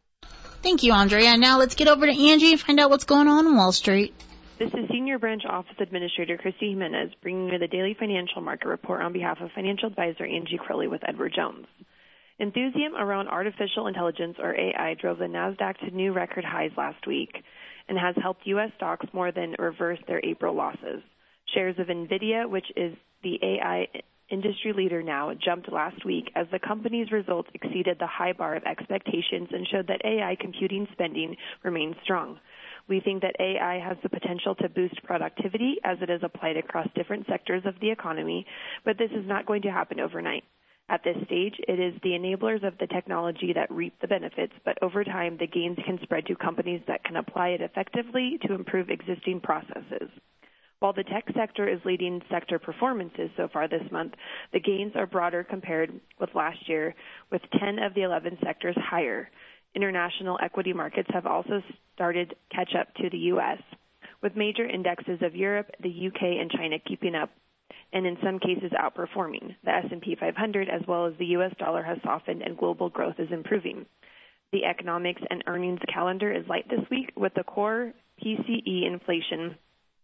Thank you, Andrea. Now let's get over to Angie and find out what's going on on Wall Street. This is Senior Branch Office Administrator Christy Jimenez bringing you the daily financial market report on behalf of financial advisor Angie Crowley with Edward Jones. Enthusiasm around artificial intelligence, or A I, drove the NASDAQ to new record highs last week and has helped U S stocks more than reverse their April losses. Shares of NVIDIA, which is the A I industry leader now, jumped last week as the company's results exceeded the high bar of expectations and showed that A I computing spending remains strong. We think that A I has the potential to boost productivity as it is applied across different sectors of the economy, but this is not going to happen overnight. At this stage, it is the enablers of the technology that reap the benefits, but over time, the gains can spread to companies that can apply it effectively to improve existing processes. While the tech sector is leading sector performances so far this month, the gains are broader compared with last year, with ten of the eleven sectors higher. International equity markets have also started catch up to the U S, with major indexes of Europe, the U K, and China keeping up, and in some cases outperforming. The S and P five hundred, as well as the U S dollar, has softened and global growth is improving. The economics and earnings calendar is light this week, with the core P C E inflation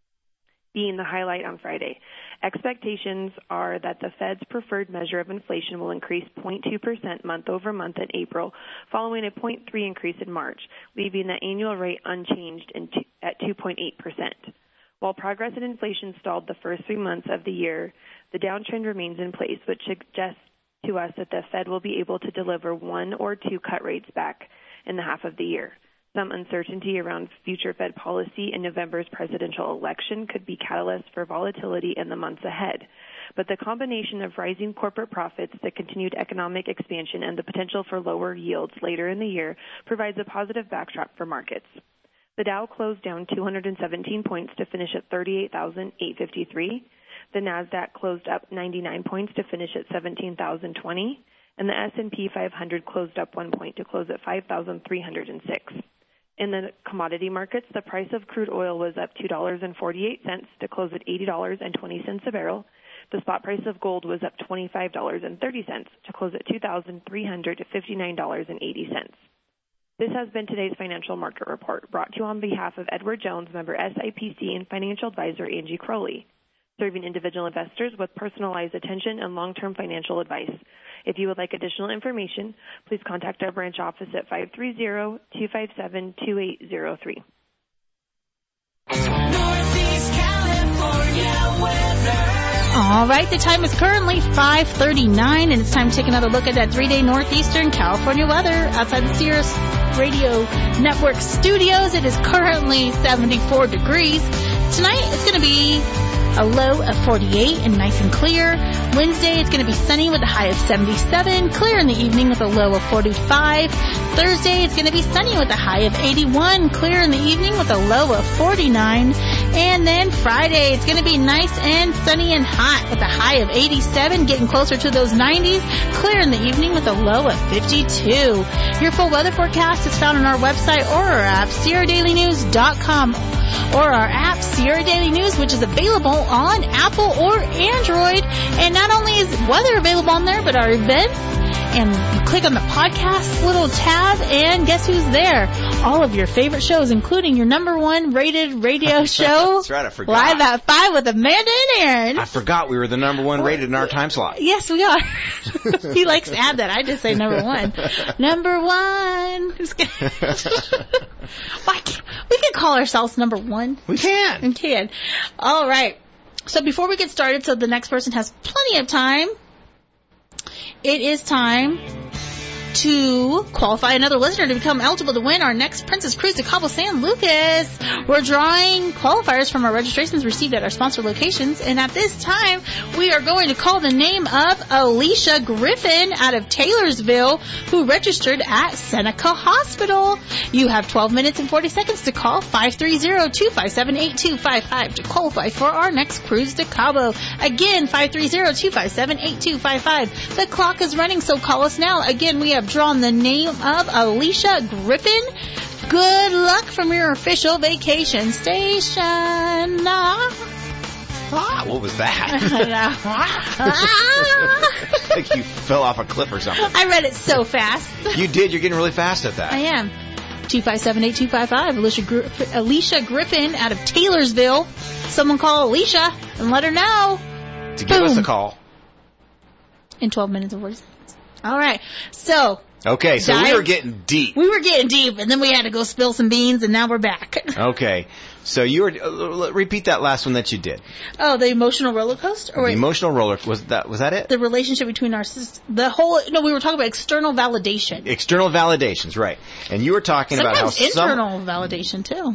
being the highlight on Friday. Expectations are that the Fed's preferred measure of inflation will increase zero point two percent month over month in April, following a zero point three increase in March, leaving the annual rate unchanged in two, at two point eight percent. While progress in inflation stalled the first three months of the year, the downtrend remains in place, which suggests to us that the Fed will be able to deliver one or two cut rates back in the half of the year. Some uncertainty around future Fed policy in November's presidential election could be catalyst for volatility in the months ahead. But the combination of rising corporate profits, the continued economic expansion, and the potential for lower yields later in the year provides a positive backdrop for markets. The Dow closed down two hundred seventeen points to finish at thirty-eight thousand eight hundred fifty-three. The NASDAQ closed up ninety-nine points to finish at seventeen thousand twenty. And the S and P five hundred closed up one point to close at five thousand three hundred six. In the commodity markets, the price of crude oil was up two dollars and forty-eight cents to close at eighty dollars and twenty cents a barrel. The spot price of gold was up twenty-five dollars and thirty cents to close at two thousand three hundred fifty-nine dollars and eighty cents. This has been today's financial market report, brought to you on behalf of Edward Jones, member S I P C, and financial advisor Angie Crowley, serving individual investors with personalized attention and long-term financial advice. If you would like additional information, please contact our branch office at five three zero, two five seven, two eight zero three. Northeast California weather. All right, the time is currently five thirty-nine, and it's time to take another look at that three-day Northeastern California weather. Outside the Sirius Radio Network studios, it is currently seventy-four degrees. Tonight, it's going to be a low of forty-eight and nice and clear. Wednesday, it's going to be sunny with a high of seventy-seven, clear in the evening with a low of forty-five. Thursday, it's going to be sunny with a high of eighty-one, clear in the evening with a low of forty-nine. And then Friday, it's going to be nice and sunny and hot with a high of eighty-seven, getting closer to those nineties, clear in the evening with a low of fifty-two. Your full weather forecast is found on our website or our app, Sierra Daily News dot com, or our app, Sierra Daily News, which is available on Apple or Android. And not only is weather available on there, but our events. And you click on the podcast little tab, and guess who's there? All of your favorite shows, including your number one rated radio show. That's right, I forgot. Live at five with Amanda and Aaron. I forgot we were the number one rated in our time slot. Yes, we are. He likes to add that. I just say number one. Number one. Why can't, we can call ourselves number one. We can. We can. All right. So before we get started, so the next person has plenty of time, it is time to qualify another listener to become eligible to win our next Princess Cruise to Cabo San Lucas. We're drawing qualifiers from our registrations received at our sponsor locations, and at this time, we are going to call the name of Alicia Griffin out of Taylorsville, who registered at Seneca Hospital. You have twelve minutes and forty seconds to call five three zero, two five seven, eight two five five to qualify for our next cruise to Cabo. Again, five three zero, two five seven, eight two five five. The clock is running, so call us now. Again, we have drawn the name of Alicia Griffin. Good luck from your official vacation station. Ah, what was that? Like you fell off a cliff or something. I read it so fast. You did. You're getting really fast at that. I am. two five seven, eight two five five. Alicia, Gri- Alicia Griffin out of Taylorsville. Someone call Alicia and let her know. To give Boom. us a call. In twelve minutes and forty seconds. All right. So. Okay, so dive, we were getting deep. We were getting deep, and then we had to go spill some beans, and now we're back. Okay. So you were, uh, repeat that last one that you did. Oh, the emotional roller coaster? Or the wait, emotional roller, was that, was that it? the relationship between our sisters. The whole, no, we were talking about external validation. External validations, right. And you were talking Sometimes about how internal some... validation, too.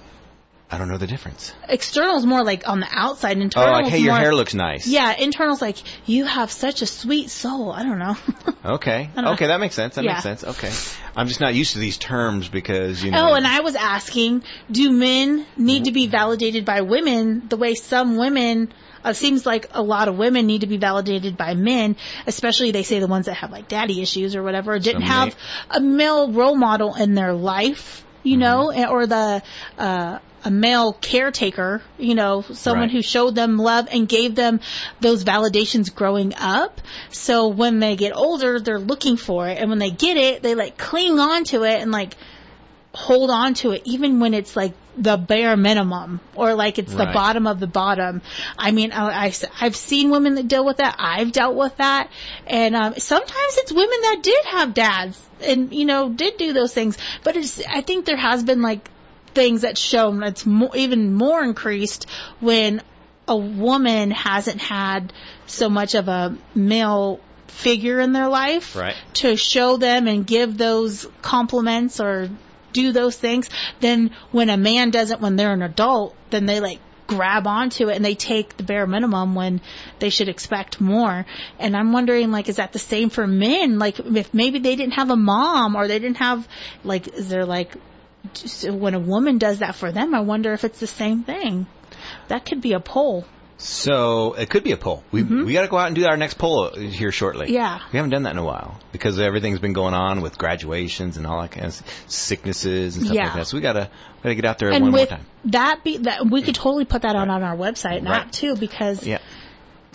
I don't know the difference. External is more like on the outside. Internal oh, like, hey, more, your hair looks nice. Yeah, internal's like, you have such a sweet soul. I don't know. Okay. don't Okay, know. that makes sense. That Yeah. makes sense. Okay. I'm just not used to these terms because, you know. Oh, and I was asking, do men need to be validated by women the way some women, uh, seems like a lot of women need to be validated by men, especially they say the ones that have like daddy issues or whatever, or didn't Some have may- a male role model in their life, you know, or the, uh, a male caretaker, you know, someone Right. who showed them love and gave them those validations growing up. So when they get older, they're looking for it. And when they get it, they like cling on to it and like hold on to it, even when it's like the bare minimum or like it's the Right. bottom of the bottom. I mean, I, I, I've seen women that deal with that. I've dealt with that. And um, sometimes it's women that did have dads and, you know, did do those things. But it's, I think there has been like things that's shown it's more, even more increased when a woman hasn't had so much of a male figure in their life Right. to show them and give those compliments or do those things. Then when a man doesn't when they're an adult, then they like grab onto it and they take the bare minimum when they should expect more. And I'm wondering, like, is that the same for men? Like, if maybe they didn't have a mom or they didn't have, like, is there like, just when a woman does that for them, I wonder if it's the same thing. That could be a poll. So it could be a poll. We we got to go out and do our next poll here shortly. Yeah. We haven't done that in a while because everything's been going on with graduations and all that kind of sicknesses and stuff Yeah. like that. So we got to got to get out there And one with more time. that, be that we could totally put that on on our website and Right. app too, because Yeah.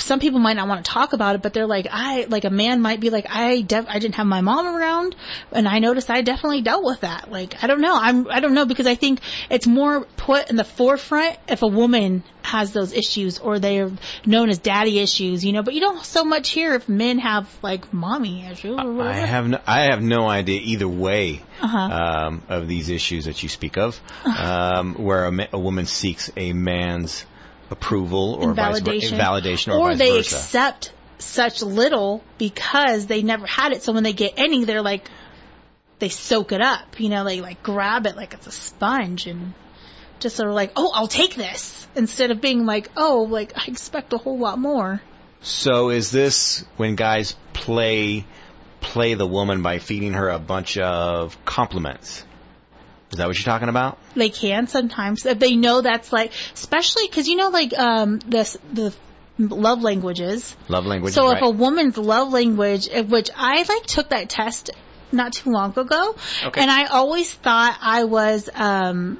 some people might not want to talk about it, but they're like, I, like a man might be like, I def- I didn't have my mom around, and I noticed I definitely dealt with that. Like, I don't know. I'm, I don't know, because I think it's more put in the forefront if a woman has those issues, or they're known as daddy issues, you know, but you don't so much hear if men have, like, mommy issues or whatever. I have no, I have no idea either way Uh-huh. um, of these issues that you speak of, um, where a, ma- a woman seeks a man's approval or vice versa, Invalidation. validation, or, or vice they versa. accept such little because they never had it, so when they get any, they're like, they soak it up, you know, they like grab it like it's a sponge and just sort of like, oh, I'll take this, instead of being like, oh, like I expect a whole lot more. So is this when guys play play the woman by feeding her a bunch of compliments? Is that what you're talking about? They can sometimes if they know that's like, especially because you know, like um the the love languages. Love language. So right. if a woman's love language, which I like took that test not too long ago, Okay. and I always thought I was um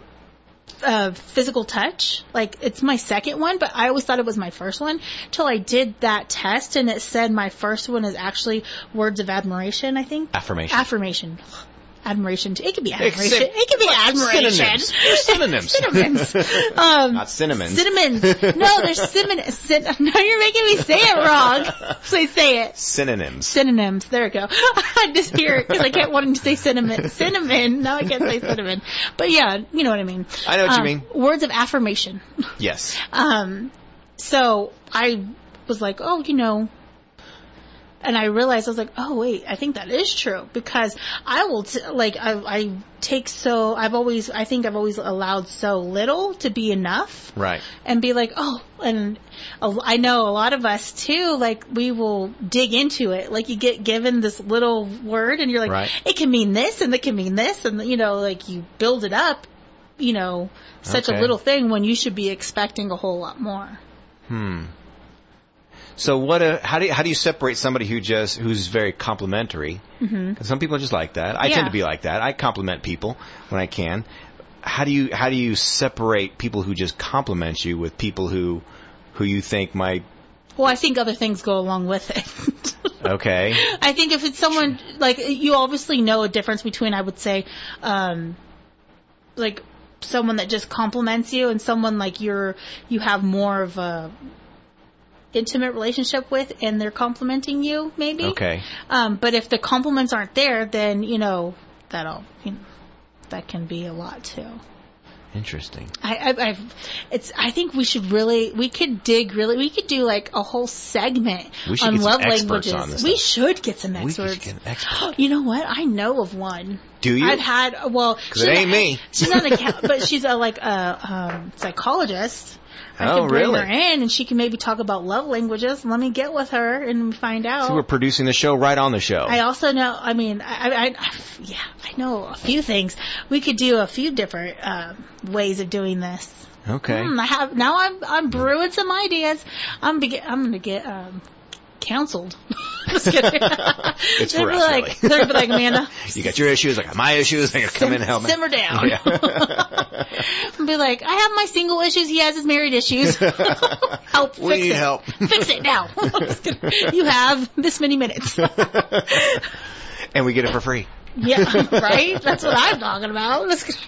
uh physical touch, like it's my second one, but I always thought it was my first one till I did that test, and it said my first one is actually words of admiration. I think affirmation. Affirmation. Admiration. Too. It could be It's admiration. sim- It could be admiration. Synonyms. They're synonyms. Synonyms. Um, Not cinnamons. Cinnamons. No, there's cinnamon. Cin- no, you're making me say it wrong. Please say it. Synonyms. Synonyms. There we go. I just hear it because I kept wanting to say cinnamon. Cinnamon. Now I can't say cinnamon. But yeah, you know what I mean. I know what you Um, mean. Words of affirmation. Yes. Um, so I was like, oh, you know, and I realized I was like, oh wait, I think that is true, because I will t- like I, I take so I've always I think I've always allowed so little to be enough, Right. and be like, oh, and a- I know a lot of us too, like we will dig into it, like you get given this little word and you're like, Right. it can mean this and it can mean this, and you know, like you build it up, you know, such Okay. a little thing when you should be expecting a whole lot more. Hmm. So what? A, how do you, how do you separate somebody who just who's very complimentary? Mm-hmm. 'Cause some people are just like that. I Yeah. tend to be like that. I compliment people when I can. How do you how do you separate people who just compliment you with people who who you think might? Well, I think other things go along with it. Okay. I think if it's someone, like, you obviously know a difference between, I would say, um, like, someone that just compliments you and someone like you're, you have more of a intimate relationship with and they're complimenting you, maybe. Okay. Um, but if the compliments aren't there, then, you know, that'll, you know, that can be a lot too. Interesting. I, I, I've, it's. I think we should really. We could dig really. We could do like a whole segment We should on get some love experts languages. on this we stuff. should get some We should experts. get an expert. You know what? I know of one. Do you? I've had. Well, 'Cause it ain't me. She's not a, ca- but she's a like a um, psychologist. I Oh, could bring really? her in, and she can maybe talk about love languages. Let me get with her and find out. So we're producing the show right on the show. I also know, I mean, I, I, I yeah, I know a few things. We could do a few different uh, ways of doing this. Okay. Hmm, I have now. I'm I'm brewing some ideas. I'm be, I'm gonna get um, counseled. Just kidding. It's They'd for be us, like, really. they'd be like, Amanda, You got your issues. I got my issues. I got to come in and help me. simmer down. Yeah. And be like, I have my single issues. He has his married issues. Help We fix need it. help. Fix it now. Just kidding. You have this many minutes. And we get it for free. Yeah, right? That's what I'm talking about.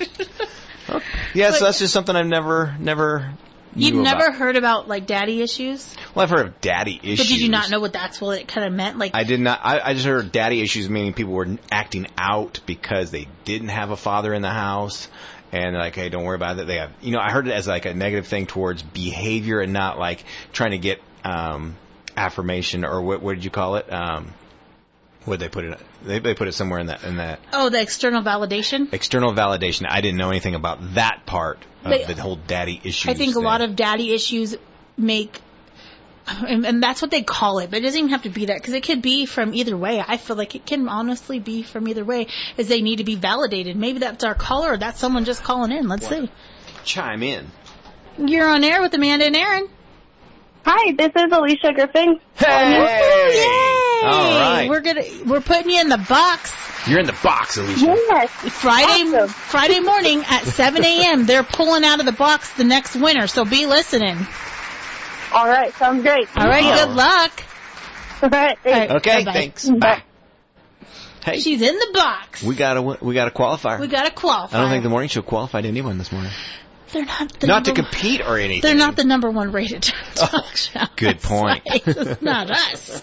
Yeah, But- so that's just something I've never, never. You've knew never about. heard about like daddy issues? Well, I've heard of daddy issues. But did you not know what that's what it kind of meant? Like, I did not. I, I just heard daddy issues, meaning people were acting out because they didn't have a father in the house, and they're like, hey, don't worry about it. They have, you know, I heard it as like a negative thing towards behavior and not like trying to get um, affirmation or what? What did you call it? Um, what did they put it? They they put it somewhere in that in that oh, the external validation? external validation. I didn't know anything about that part of But the whole daddy issues. I think a lot of daddy issues make, and, and that's what they call it, but it doesn't even have to be that, because it could be from either way. I feel like it can honestly be from either way, is they need to be validated. Maybe that's our caller, or that's someone just calling in. Let's see. Chime in. You're on air with Amanda and Aaron. Hi, this is Alicia Griffin. Hey! Yay! All right. We're gonna we're putting you in the box. You're in the box, Alicia. Yes. Friday Awesome. Friday morning at seven a.m. They're pulling out of the box the next winner, so be listening. All right, sounds great. All right, Wow. good luck. All right, thanks. Okay, Bye-bye. thanks. Bye. Hey, She's in the box. we got a we got a qualifier. We got a qualifier. I don't think the morning show qualified anyone this morning. They're not the Not to number- compete or anything. They're not the number one rated talk show. Good point. It's not us.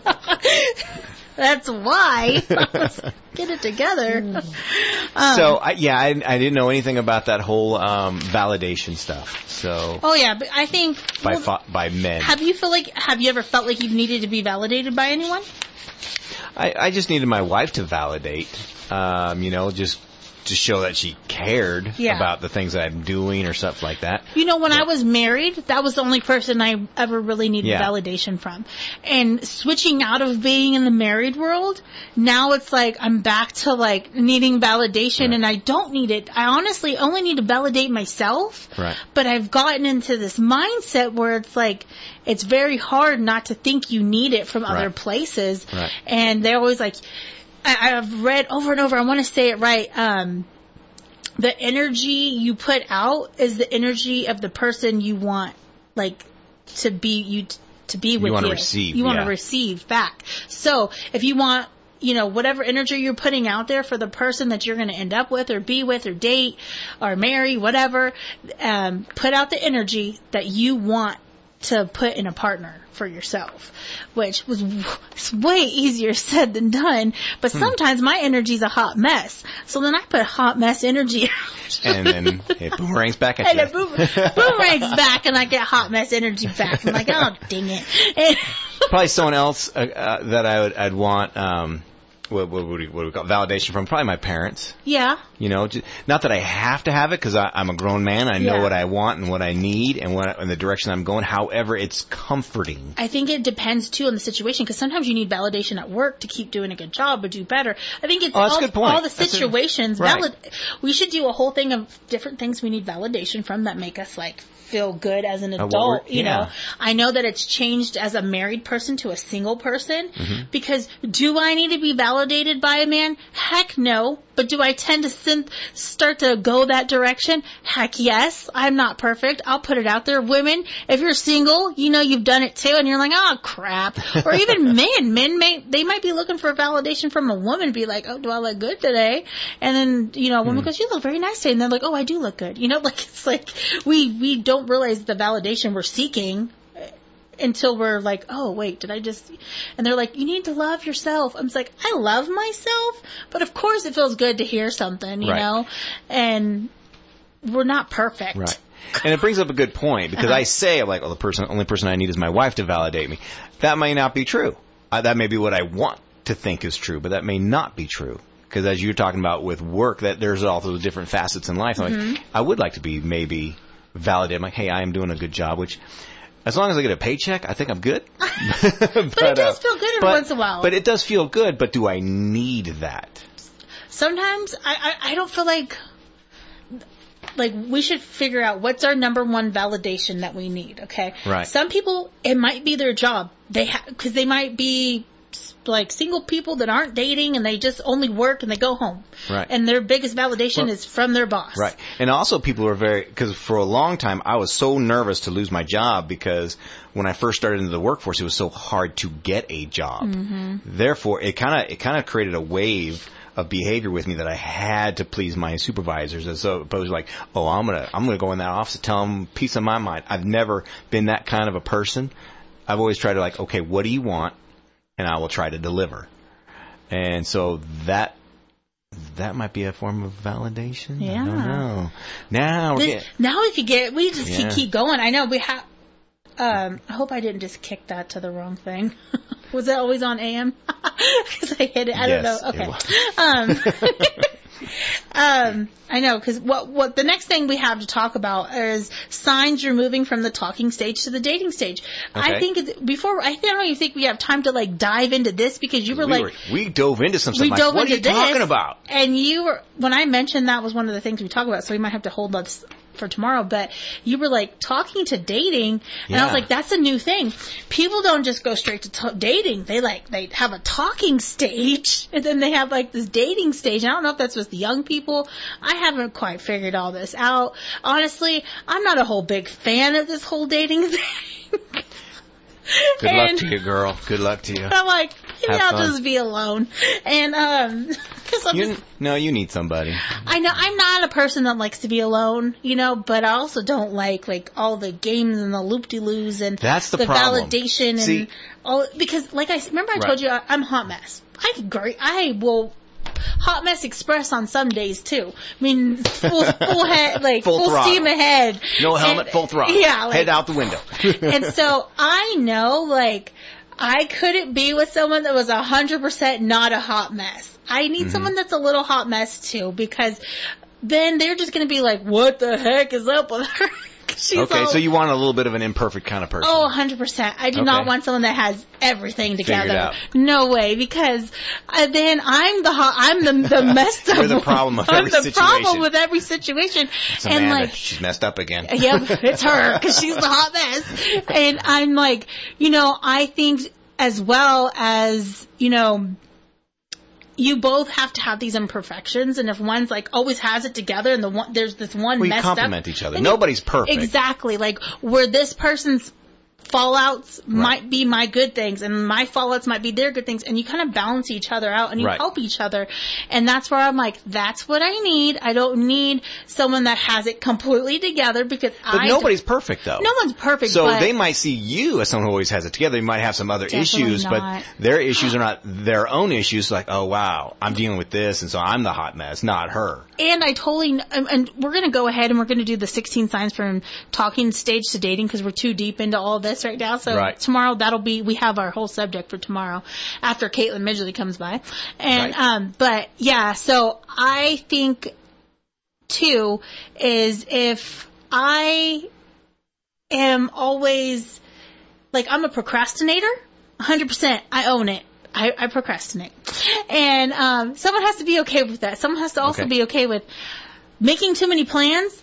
That's why. Get it together. Um, so I, yeah, I, I didn't know anything about that whole um, validation stuff. So Oh yeah, but I think. by well, fa- by men, have you feel like? Have you ever felt like you've needed to be validated by anyone? I, I just needed my wife to validate. Um, you know, just to show that she cared Yeah. about the things that I'm doing or stuff like that. You know, when I was married, that was the only person I ever really needed Yeah. validation from. And switching out of being in the married world, now it's like I'm back to like needing validation, Right. and I don't need it. I honestly only need to validate myself. Right. But I've gotten into this mindset where it's like, it's very hard not to think you need it from other Right. places. Right. And they're always like, I, I've read over and over, I want to say it right, um, the energy you put out is the energy of the person you want, like, to be, you, to be with you. You want to receive, You want yeah. to receive back. So, if you want, you know, whatever energy you're putting out there for the person that you're going to end up with or be with or date or marry, whatever, um, put out the energy that you want to put in a partner for yourself, which was it's way easier said than done. But Hmm. sometimes my energy's a hot mess, so then I put hot mess energy out, And then it boomerangs back at and you. it boom, boomerangs back, and I get hot mess energy back. I'm like, oh dang it! And Probably someone else uh, uh, that I would I'd want. Um, what, what, would we, what do we call it? Validation from? Probably my parents. yeah, You know, just, not that I have to have it because I'm a grown man. I know Yeah. what I want and what I need and what and the direction I'm going. However, it's comforting. I think it depends too on the situation, because sometimes you need validation at work to keep doing a good job or do better. I think it's Oh, that's all, a good point. all the That's a- situations. right. Valid. We should do a whole thing of different things we need validation from that make us like feel good as an Uh, what adult. we're- You yeah. know, I know that it's changed as a married person to a single person, Mhm. because do I need to be validated by a man? Heck no. But do I tend to sin- start to go that direction? Heck yes. I'm not perfect. I'll put it out there. Women, if you're single, you know you've done it too, and you're like, oh crap. Or even men. Men may, they might be looking for validation from a woman, be like, oh, do I look good today? And then, you know, a woman Hmm. goes, you look very nice today. And they're like, oh, I do look good. You know, like, it's like, we, we don't realize the validation we're seeking until we're like, oh, wait, did I just... And they're like, you need to love yourself. I'm just like, I love myself, but of course it feels good to hear something, you Right. know? And we're not perfect. Right. And it brings up a good point because Uh-huh. I say, like, oh, the person, only person I need is my wife to validate me. That may not be true. Uh, that may be what I want to think is true, but that may not be true. Because as you're talking about with work, that there's all those different facets in life. I'm Mhm. Like, I would like to be maybe validated. I'm like, hey, I am doing a good job, which, as long as I get a paycheck, I think I'm good. but, But it does uh, feel good every but- once in a while. But it does feel good, but do I need that? Sometimes I, I, I don't feel like... Like, we should figure out what's our number one validation that we need, okay? Right. Some people, it might be their job. They ha- because they might be, like, single people that aren't dating and they just only work and they go home. Right. And their biggest validation Well- is from their boss. Right. And also people are very, because for a long time I was so nervous to lose my job because when I first started into the workforce it was so hard to get a job. Mm-hmm. Therefore it kind of, it kind of created a wave of behavior with me that I had to please my supervisors as opposed to like, oh, I'm going to, I'm going to go in that office and tell them peace of my mind. I've never been that kind of a person. I've always tried to like, okay, what do you want? And I will try to deliver. And so that, that might be a form of validation. Yeah. I don't know. Now we're This- getting, now if you get, we just Yeah. keep, keep going. I know we have, um, I hope I didn't just kick that to the wrong thing. Was that always on A M? Because I hit it. I Yes, don't it know. Okay. Um, um, I know, because what, what the next thing we have to talk about is signs you're moving from the talking stage to the dating stage. I Okay. think it's, before, I don't even think we have time to like dive into this because you were we, like, were, we dove into some stuff. we like, dove what into are you talking this, about? And you were, when I mentioned that was one of the things we talk about, so we might have to hold this for tomorrow, but you were like talking to dating, and I was Yeah. like, that's a new thing. People don't just go straight to t- dating. They like, they have a talking stage, and then they have like this dating stage. I don't know if that's with the young people. I haven't quite figured all this out. Honestly, I'm not a whole big fan of this whole dating thing. Good and luck to you, girl. Good luck to you. I'm like, maybe Have I'll fun. just be alone. And, um, cause I'm You, just, no, you need somebody. I know, I'm not a person that likes to be alone, you know, but I also don't like, like, all the games and the loop-de-loos and That's the the problem. validation and See- all, because, like I, remember I Right. told you I, I'm a hot mess. I could great, I will hot mess express on some days too. I mean, full, full head, like, Full full, throttle. steam ahead. No helmet, And- full throttle. Yeah, like, Head out the window. and so I know, like, I couldn't be with someone that was a hundred percent not a hot mess. I need Mhm. someone that's a little hot mess too, because then they're just going to be like, what the heck is up with her? She's Okay, all, so you want a little bit of an imperfect kind of person. oh, one hundred percent. I do not Okay. want someone that has everything Figured together. out. No way, because uh, then I'm the hot, I'm the, the messed up You're the one. problem of I'm every the problem situation. with every situation. It's and Amanda. like, She's messed up again. yep, it's her, because she's the hot mess. And I'm like, you know, I think as well as, you know, you both have to have these imperfections, and if one's like always has it together, and the one there's this one We messed complement up, each other. and Nobody's perfect. Exactly, like where this person's fallouts might be my good things, and my fallouts might be their good things, and you kind of balance each other out, and you Right. help each other, and that's where I'm like, that's what I need. I don't need someone that has it completely together, because But I nobody's perfect, though. no one's perfect. So but they might see you as someone who always has it together. They might have some other Definitely issues, not. but their issues are not their own issues. Like, oh, wow, I'm dealing with this, and so I'm the hot mess, not her. And I totally, and and we're going to go ahead and we're going to do the sixteen signs from talking stage to dating, because we're too deep into all this right now. So Right. tomorrow, that'll be, we have our whole subject for tomorrow after Caitlin Midgley comes by. And, Right. um, but yeah, so I think too is if I am always, like, I'm a procrastinator, one hundred percent, I own it. I, I procrastinate. And um, someone has to be okay with that. Someone has to also Okay. be okay with making too many plans.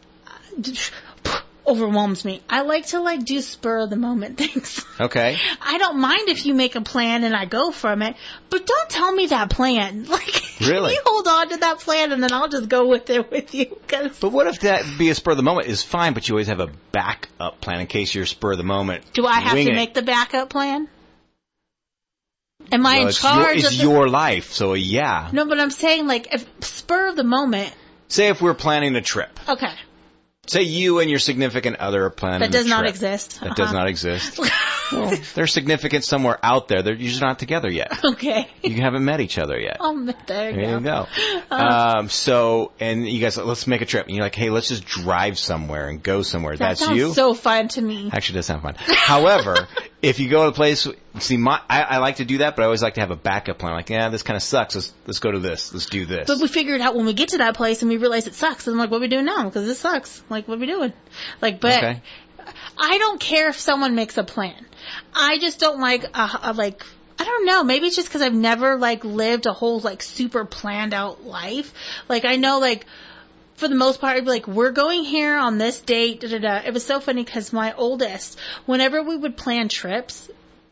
Overwhelms me. I like to like do spur of the moment things. Okay. I don't mind if you make a plan and I go from it, but don't tell me that plan. Like, Really? you hold on to that plan and then I'll just go with it with you. Cause But what if that be a spur of the moment is fine, but you always have a backup plan in case you're spur of the moment. do I have wing to it. make the backup plan? Am I Well, in it's your, charge it's of the... your life, so yeah. No, but I'm saying, like, if spur of the moment, Say if we're planning a trip. okay, Say you and your significant other are planning that does a not trip. exist. That Uh-huh. does not exist. Well, they're significant somewhere out there. They're just not together yet. Okay. You haven't met each other yet. Oh, there you There go. you go. Uh, Um, so, and you guys, let's make a trip. And you're like, hey, let's just drive somewhere and go somewhere. that That's sounds you? so fun to me. Actually, does sound fun. However, if you go to a place, see, my, I, I like to do that, but I always like to have a backup plan. Like, yeah, this kind of sucks. Let's let's go to this. Let's do this. But we figure it out when we get to that place and we realize it sucks. And I'm like, what are we doing now? Because this sucks. Like, what are we doing? Like, but Okay. I don't care if someone makes a plan. I just don't like, a, a, like, I don't know. Maybe it's just because I've never, like, lived a whole, like, super planned out life. Like, I know, like, for the most part, I'd be like, we're going here on this date, da da da. It was so funny because my oldest, whenever we would plan trips,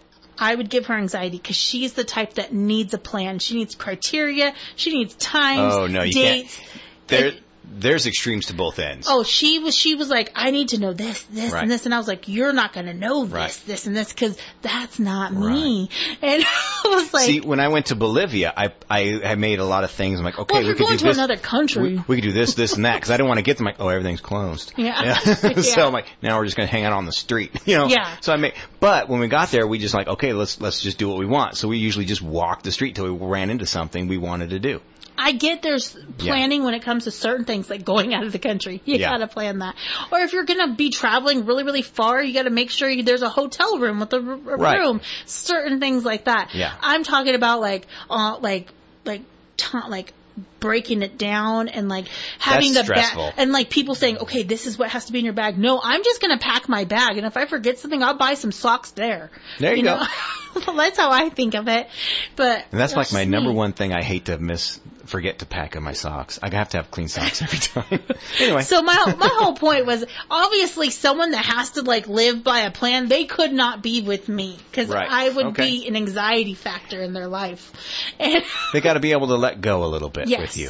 I would give her anxiety because she's the type that needs a plan. She needs criteria. She needs times, Oh, no, you dates. can't. There, there's extremes to both ends. Oh, she was, she was like, I need to know this, this, Right. and this. And I was like, you're not going to know this, Right. this, and this, because that's not me. And I was like, See, when I went to Bolivia, I, I I made a lot of things. I'm like, okay, well, we you're could going do to this. another country. We, we could do this, this, and that, because I didn't want to get them. Like, oh, everything's closed. Yeah. so Yeah. I'm like, now we're just going to hang out on the street, you know. Yeah. So I made, but when we got there, we just like, okay, let's let's just do what we want. So we usually just walked the street till we ran into something we wanted to do. I get there's planning when it comes to certain things, like going out of the country. You Yeah. gotta plan that. Or if you're gonna be traveling really, really far, you gotta make sure you, there's a hotel room with a, r- a Right. room. Certain things like that. Yeah. I'm talking about like, uh, like, like, t- like, breaking it down and like having That's the bag stressful. and like people saying, okay, this is what has to be in your bag. No, I'm just gonna pack my bag, and if I forget something, I'll buy some socks there. There you, go. know? That's how I think of it. But And that's like my just number me. one thing I hate to miss, forget to pack in my socks. I have to have clean socks every time. Anyway. So my my whole point was, obviously someone that has to like live by a plan, they could not be with me because Right. I would Okay. be an anxiety factor in their life. And They got to be able to let go a little bit Yes. with you.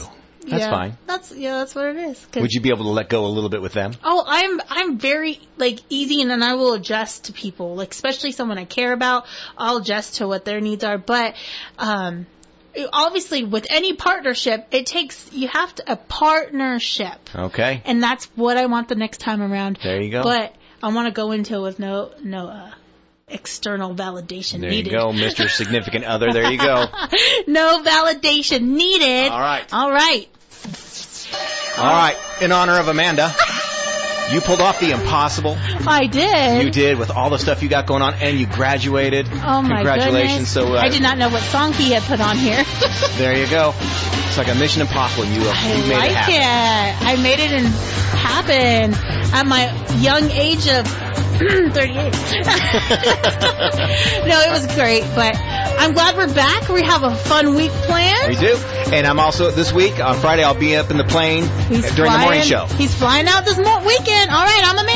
That's yeah, fine. That's yeah, that's what it is. 'Cause- Would you be able to let go a little bit with them? Oh, I'm I'm very like easy, and then I will adjust to people, like especially someone I care about. I'll adjust to what their needs are, but um, obviously with any partnership, it takes you have to a partnership, Okay. and that's what I want the next time around. There you go. But I want to go into it with no no uh, external validation There needed. you go, Mister Significant Other. There you go. No validation needed. All right. All right. All right. In honor of Amanda, you pulled off the impossible. I did. You did with all the stuff you got going on, and you graduated. Oh my Congratulations. goodness. So uh, I did not know what song he had put on here. There you go. It's like a Mission Impossible. You, uh, I you made like it happen. it. I made it in, happen at my young age of thirty-eight. No, it was great, but I'm glad we're back. We have a fun week planned. We do. And I'm also, this week, on Friday, I'll be up in the plane He's during flying, the morning show. He's flying out this mo- weekend. All right, I'm a man.